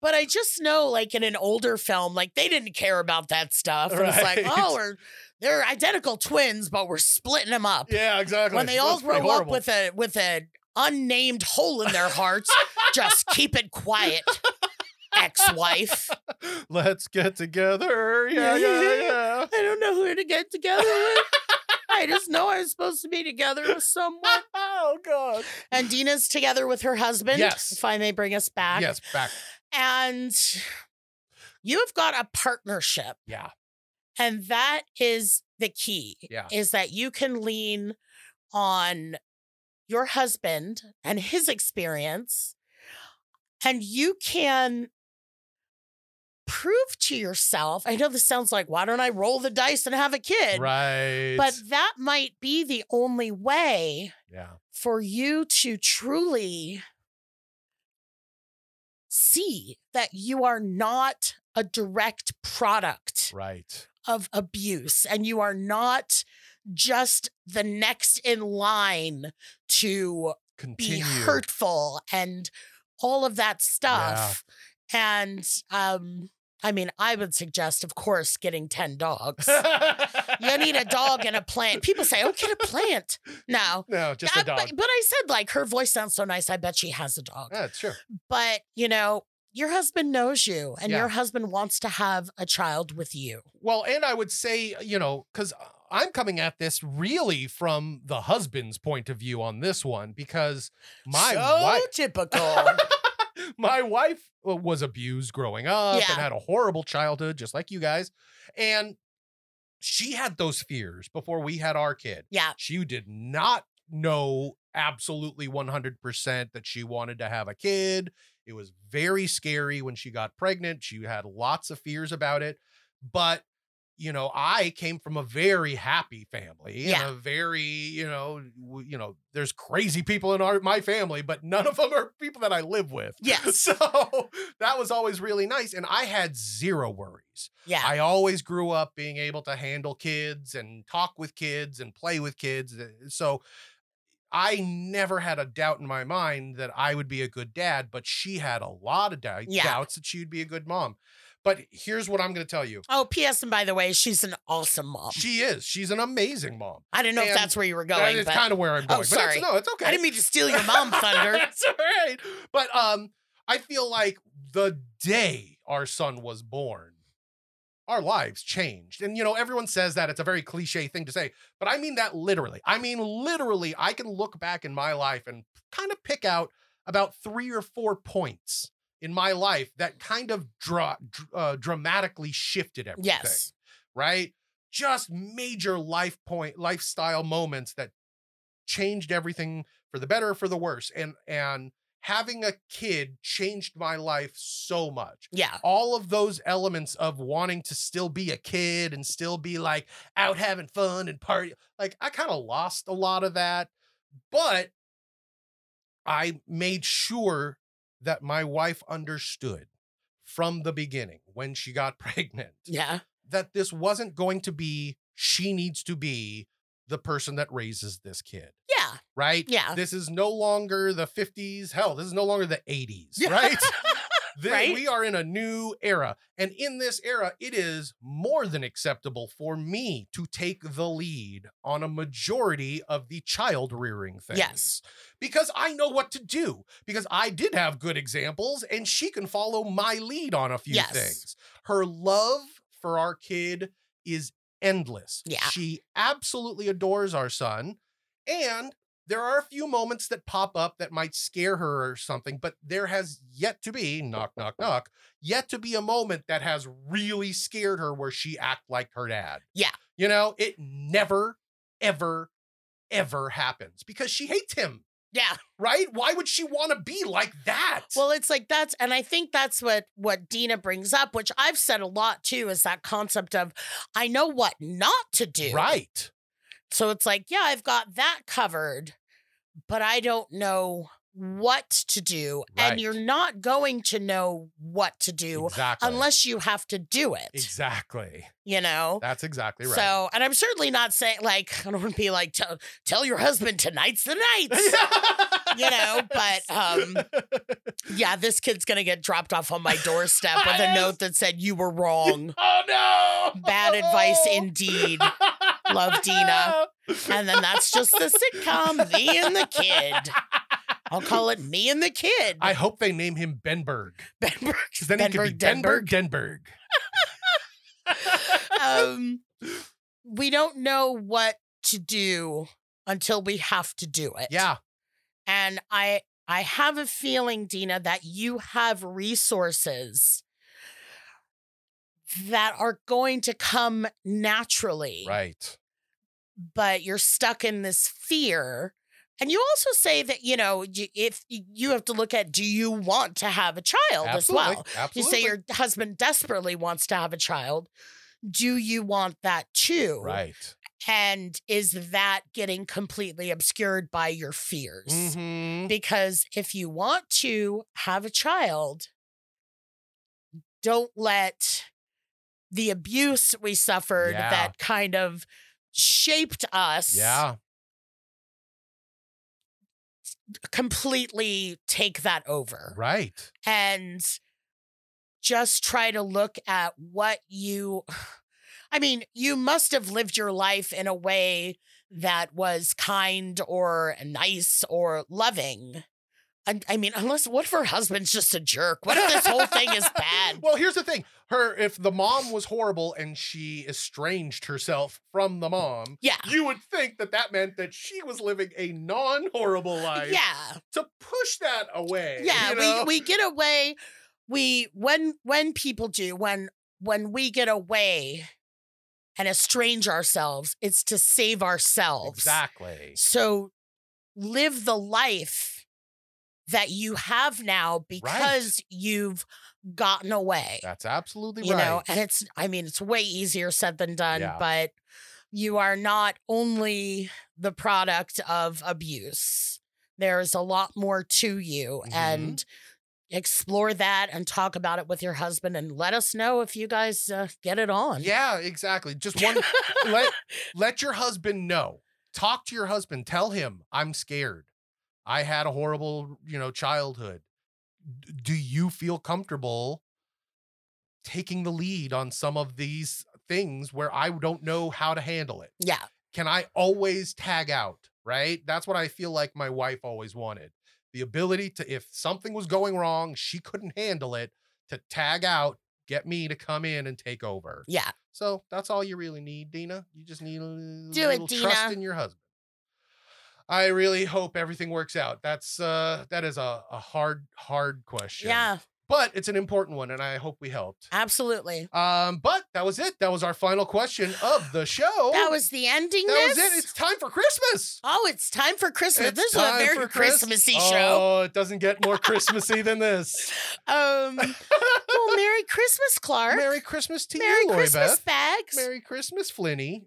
But I just know, like, in an older film, like, they didn't care about that stuff. And it's like, Right. oh, they're identical twins, but we're splitting them up. Yeah, exactly. When they all That's pretty grow up horrible. with an unnamed hole in their hearts, just keep it quiet, ex-wife. Let's get together. Yeah. I don't know who to get together with. I just know I'm supposed to be together with someone. Oh, God. And Dina's together with her husband. Yes. If I may bring us back. Yes, back. And you've got a partnership. Yeah. And that is the key. Yeah. Is that you can lean on your husband and his experience, and you can prove to yourself. I know this sounds like, why don't I roll the dice and have a kid? Right. But that might be the only way yeah. for you to truly see that you are not a direct product Right. of abuse, and you are not just the next in line to Continue. be hurtful and all of that stuff. And I mean, I would suggest, of course, getting 10 dogs. You need a dog and a plant. People say, oh, get a plant. No. No, just a dog. But I said, like, her voice sounds so nice. I bet she has a dog. Yeah, sure. But, you know, your husband knows you, and Yeah. your husband wants to have a child with you. Well, and I would say, you know, because I'm coming at this really from the husband's point of view on this one, because my wife, typical. my wife was abused growing up Yeah. and had a horrible childhood, just like you guys. And she had those fears before we had our kid. Yeah. She did not know absolutely 100% that she wanted to have a kid. It was very scary when she got pregnant. She had lots of fears about it. But, you know, I came from a very happy family. Yeah. And a very, you know, there's crazy people in my family, but none of them are people that I live with. Yes. So that was always really nice. And I had zero worries. Yeah. I always grew up being able to handle kids and talk with kids and play with kids. So I never had a doubt in my mind that I would be a good dad, but she had a lot of doubts that she would be a good mom. But here's what I'm going to tell you. Oh, P.S. And by the way, she's an awesome mom. She is. She's an amazing mom. I didn't know if And that's where you were going. It's but kind of where I'm going. But sorry. it's okay. I didn't mean to steal your mom thunder. That's all right. But I feel like the day our son was born, our lives changed. And, you know, everyone says that. It's a very cliche thing to say, but I mean that literally. I mean, literally, I can look back in my life and kind of pick out about 3 or 4 points in my life that kind of dramatically shifted everything. Yes. Right? Just major lifestyle moments that changed everything for the better or for the worse. And having a kid changed my life so much. Yeah. All of those elements of wanting to still be a kid and still be like out having fun and party. Like I kind of lost a lot of that, but I made sure that my wife understood from the beginning when she got pregnant Yeah. that this wasn't going to be, she needs to be the person that raises this kid. Yeah. Right? Yeah. This is no longer the 50s. Hell, this is no longer the 80s, Yeah. right? Right? We are in a new era. And in this era, it is more than acceptable for me to take the lead on a majority of the child rearing things. Yes. Because I know what to do. Because I did have good examples and she can follow my lead on a few Yes. things. Her love for our kid is endless. Yeah. She absolutely adores our son. And there are a few moments that pop up that might scare her or something, but there has yet to be, knock, knock, knock, yet to be a moment that has really scared her where she act like her dad. Yeah. You know, it never, ever, ever happens because she hates him, Yeah. right? Why would she want to be like that? Well, it's like and I think that's what Dina brings up, which I've said a lot too, is that concept of I know what not to do. Right. So it's like, yeah, I've got that covered, but I don't know what to do. Right. And you're not going to know what to do Exactly. unless you have to do it, Exactly. you know? That's exactly right. So, and I'm certainly not saying, like, I don't want to be like, tell your husband tonight's the night, you know, Yeah, this kid's going to get dropped off on my doorstep with a note that said, "You were wrong." Oh, no. Bad advice indeed. Love, Dina. And then that's just the sitcom, Me and the Kid. I'll call it Me and the Kid. I hope they name him Benberg. Benberg. Because then he could be Benberg Denberg. We don't know what to do until we have to do it. Yeah. And I have a feeling, Dina, that you have resources that are going to come naturally. Right. But you're stuck in this fear. And you also say that, if you have to look at, do you want to have a child as well? Absolutely. You say your husband desperately wants to have a child. Do you want that too? Right. And is that getting completely obscured by your fears? Mm-hmm. Because if you want to have a child, don't let the abuse we suffered that kind of shaped us completely take that over. Right. And just try to look at what you must have lived your life in a way that was kind or nice or loving. Unless, what if her husband's just a jerk? What if this whole thing is bad? Well, here's the thing. If the mom was horrible and she estranged herself from the mom, you would think that meant that she was living a non-horrible life. Yeah. To push that away. Yeah, we get away. When people do, when we get away and estrange ourselves, it's to save ourselves. Exactly. So live the life that you have now because you've gotten away. That's absolutely right. You know, and it's way easier said than done, but you are not only the product of abuse. There's a lot more to you, and explore that and talk about it with your husband and let us know if you guys get it on. Yeah, exactly. Just let your husband know. Talk to your husband. Tell him, I'm scared. I had a horrible, childhood. Do you feel comfortable taking the lead on some of these things where I don't know how to handle it? Yeah. Can I always tag out, right? That's what I feel like my wife always wanted. The ability to, if something was going wrong, she couldn't handle it, to tag out, get me to come in and take over. Yeah. So that's all you really need, Dina. You just need a little trust in your husband. I really hope everything works out. That is a hard question. Yeah. But it's an important one, and I hope we helped. Absolutely. But that was it. That was our final question of the show. That was the ending. That was it. It's time for Christmas. Oh, it's time for Christmas. This is a very Christmassy show. Oh, it doesn't get more Christmassy than this. Well, Merry Christmas, Clark. Merry Christmas to Merry you, Lori Christmas, Beth. Bags. Merry Christmas, Flinny.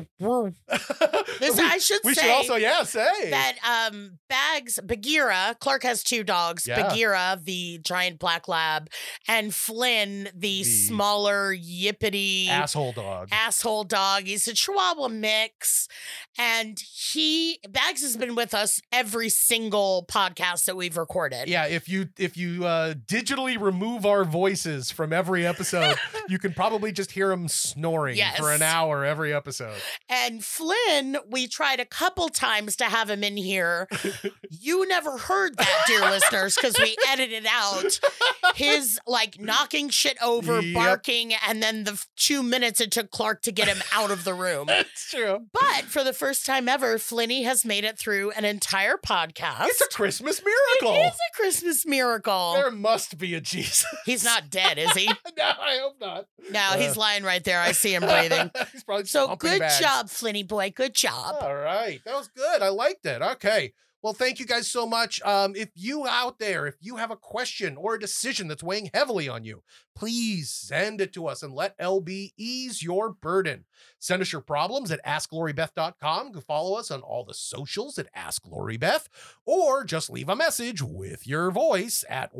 I should we should also say that Bagheera, Clark has two dogs. Yeah. Bagheera, the giant black lab, and Flynn, the smaller yippity asshole dog. He's a Chihuahua mix, and Bags has been with us every single podcast that we've recorded. Yeah, if you digitally remove our voices from every episode, you can probably just hear him snoring for an hour every episode. And Flynn, we tried a couple times to have him in here. You never heard that, dear listeners, because we edited out his knocking shit over, barking, and then the 2 minutes it took Clark to get him out of the room. That's true. But for the first time ever, Flinny has made it through an entire podcast. It's a Christmas miracle. It is a Christmas miracle. There must be a Jesus. He's not dead, is he? No, I hope not. No, he's lying right there. I see him breathing. He's probably so good job, Flinny boy. Good job. All right. That was good. I liked it. Okay. Well, thank you guys so much. If you out there, if you have a question or a decision that's weighing heavily on you, please send it to us and let LB ease your burden. Send us your problems at AskLoriBeth.com. Go follow us on all the socials at AskLoriBeth, or just leave a message with your voice at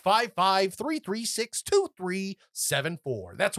1-855-336-2374. That's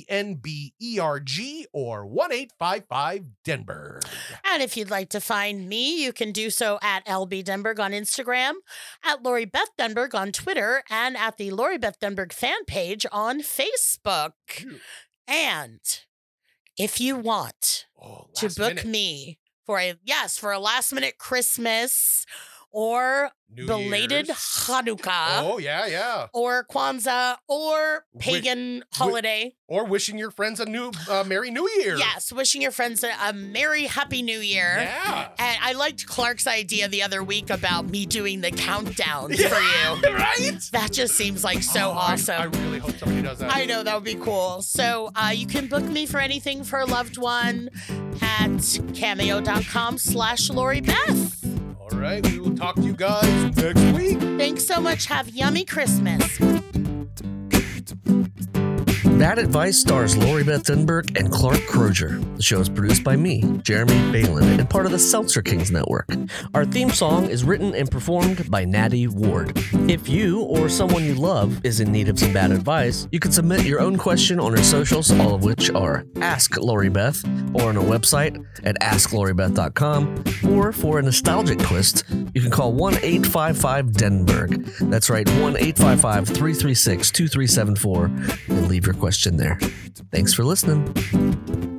1-855-DENBERG or 1-855-DENBERG. And if you'd like to find me me, you can do so at LB Denberg on Instagram, at Lori Beth Denberg on Twitter, and at the Lori Beth Denberg fan page on Facebook. And if you want to book me for a last minute Christmas or belated Hanukkah. Oh, yeah. Or Kwanzaa or pagan holiday. Or wishing your friends a Merry New Year. Yes, wishing your friends a Merry Happy New Year. Yeah. And I liked Clark's idea the other week about me doing the countdown for you. Right? That just seems like so awesome. I really hope somebody does that. I know, that would be cool. So you can book me for anything for a loved one at cameo.com/Lori Beth. All right, we will talk to you guys next week. Thanks so much. Have yummy Christmas. Bad Advice stars Lori Beth Denberg and Clark Crozier. The show is produced by me, Jeremy Balin, and part of the Seltzer Kings Network. Our theme song is written and performed by Natty Ward. If you or someone you love is in need of some bad advice, you can submit your own question on our socials, all of which are Ask Lori Beth, or on our website at AskLoriBeth.com, or for a nostalgic twist, you can call 1-855-DENBERG. That's right, 1-855-336-2374, and leave your question there. Thanks for listening.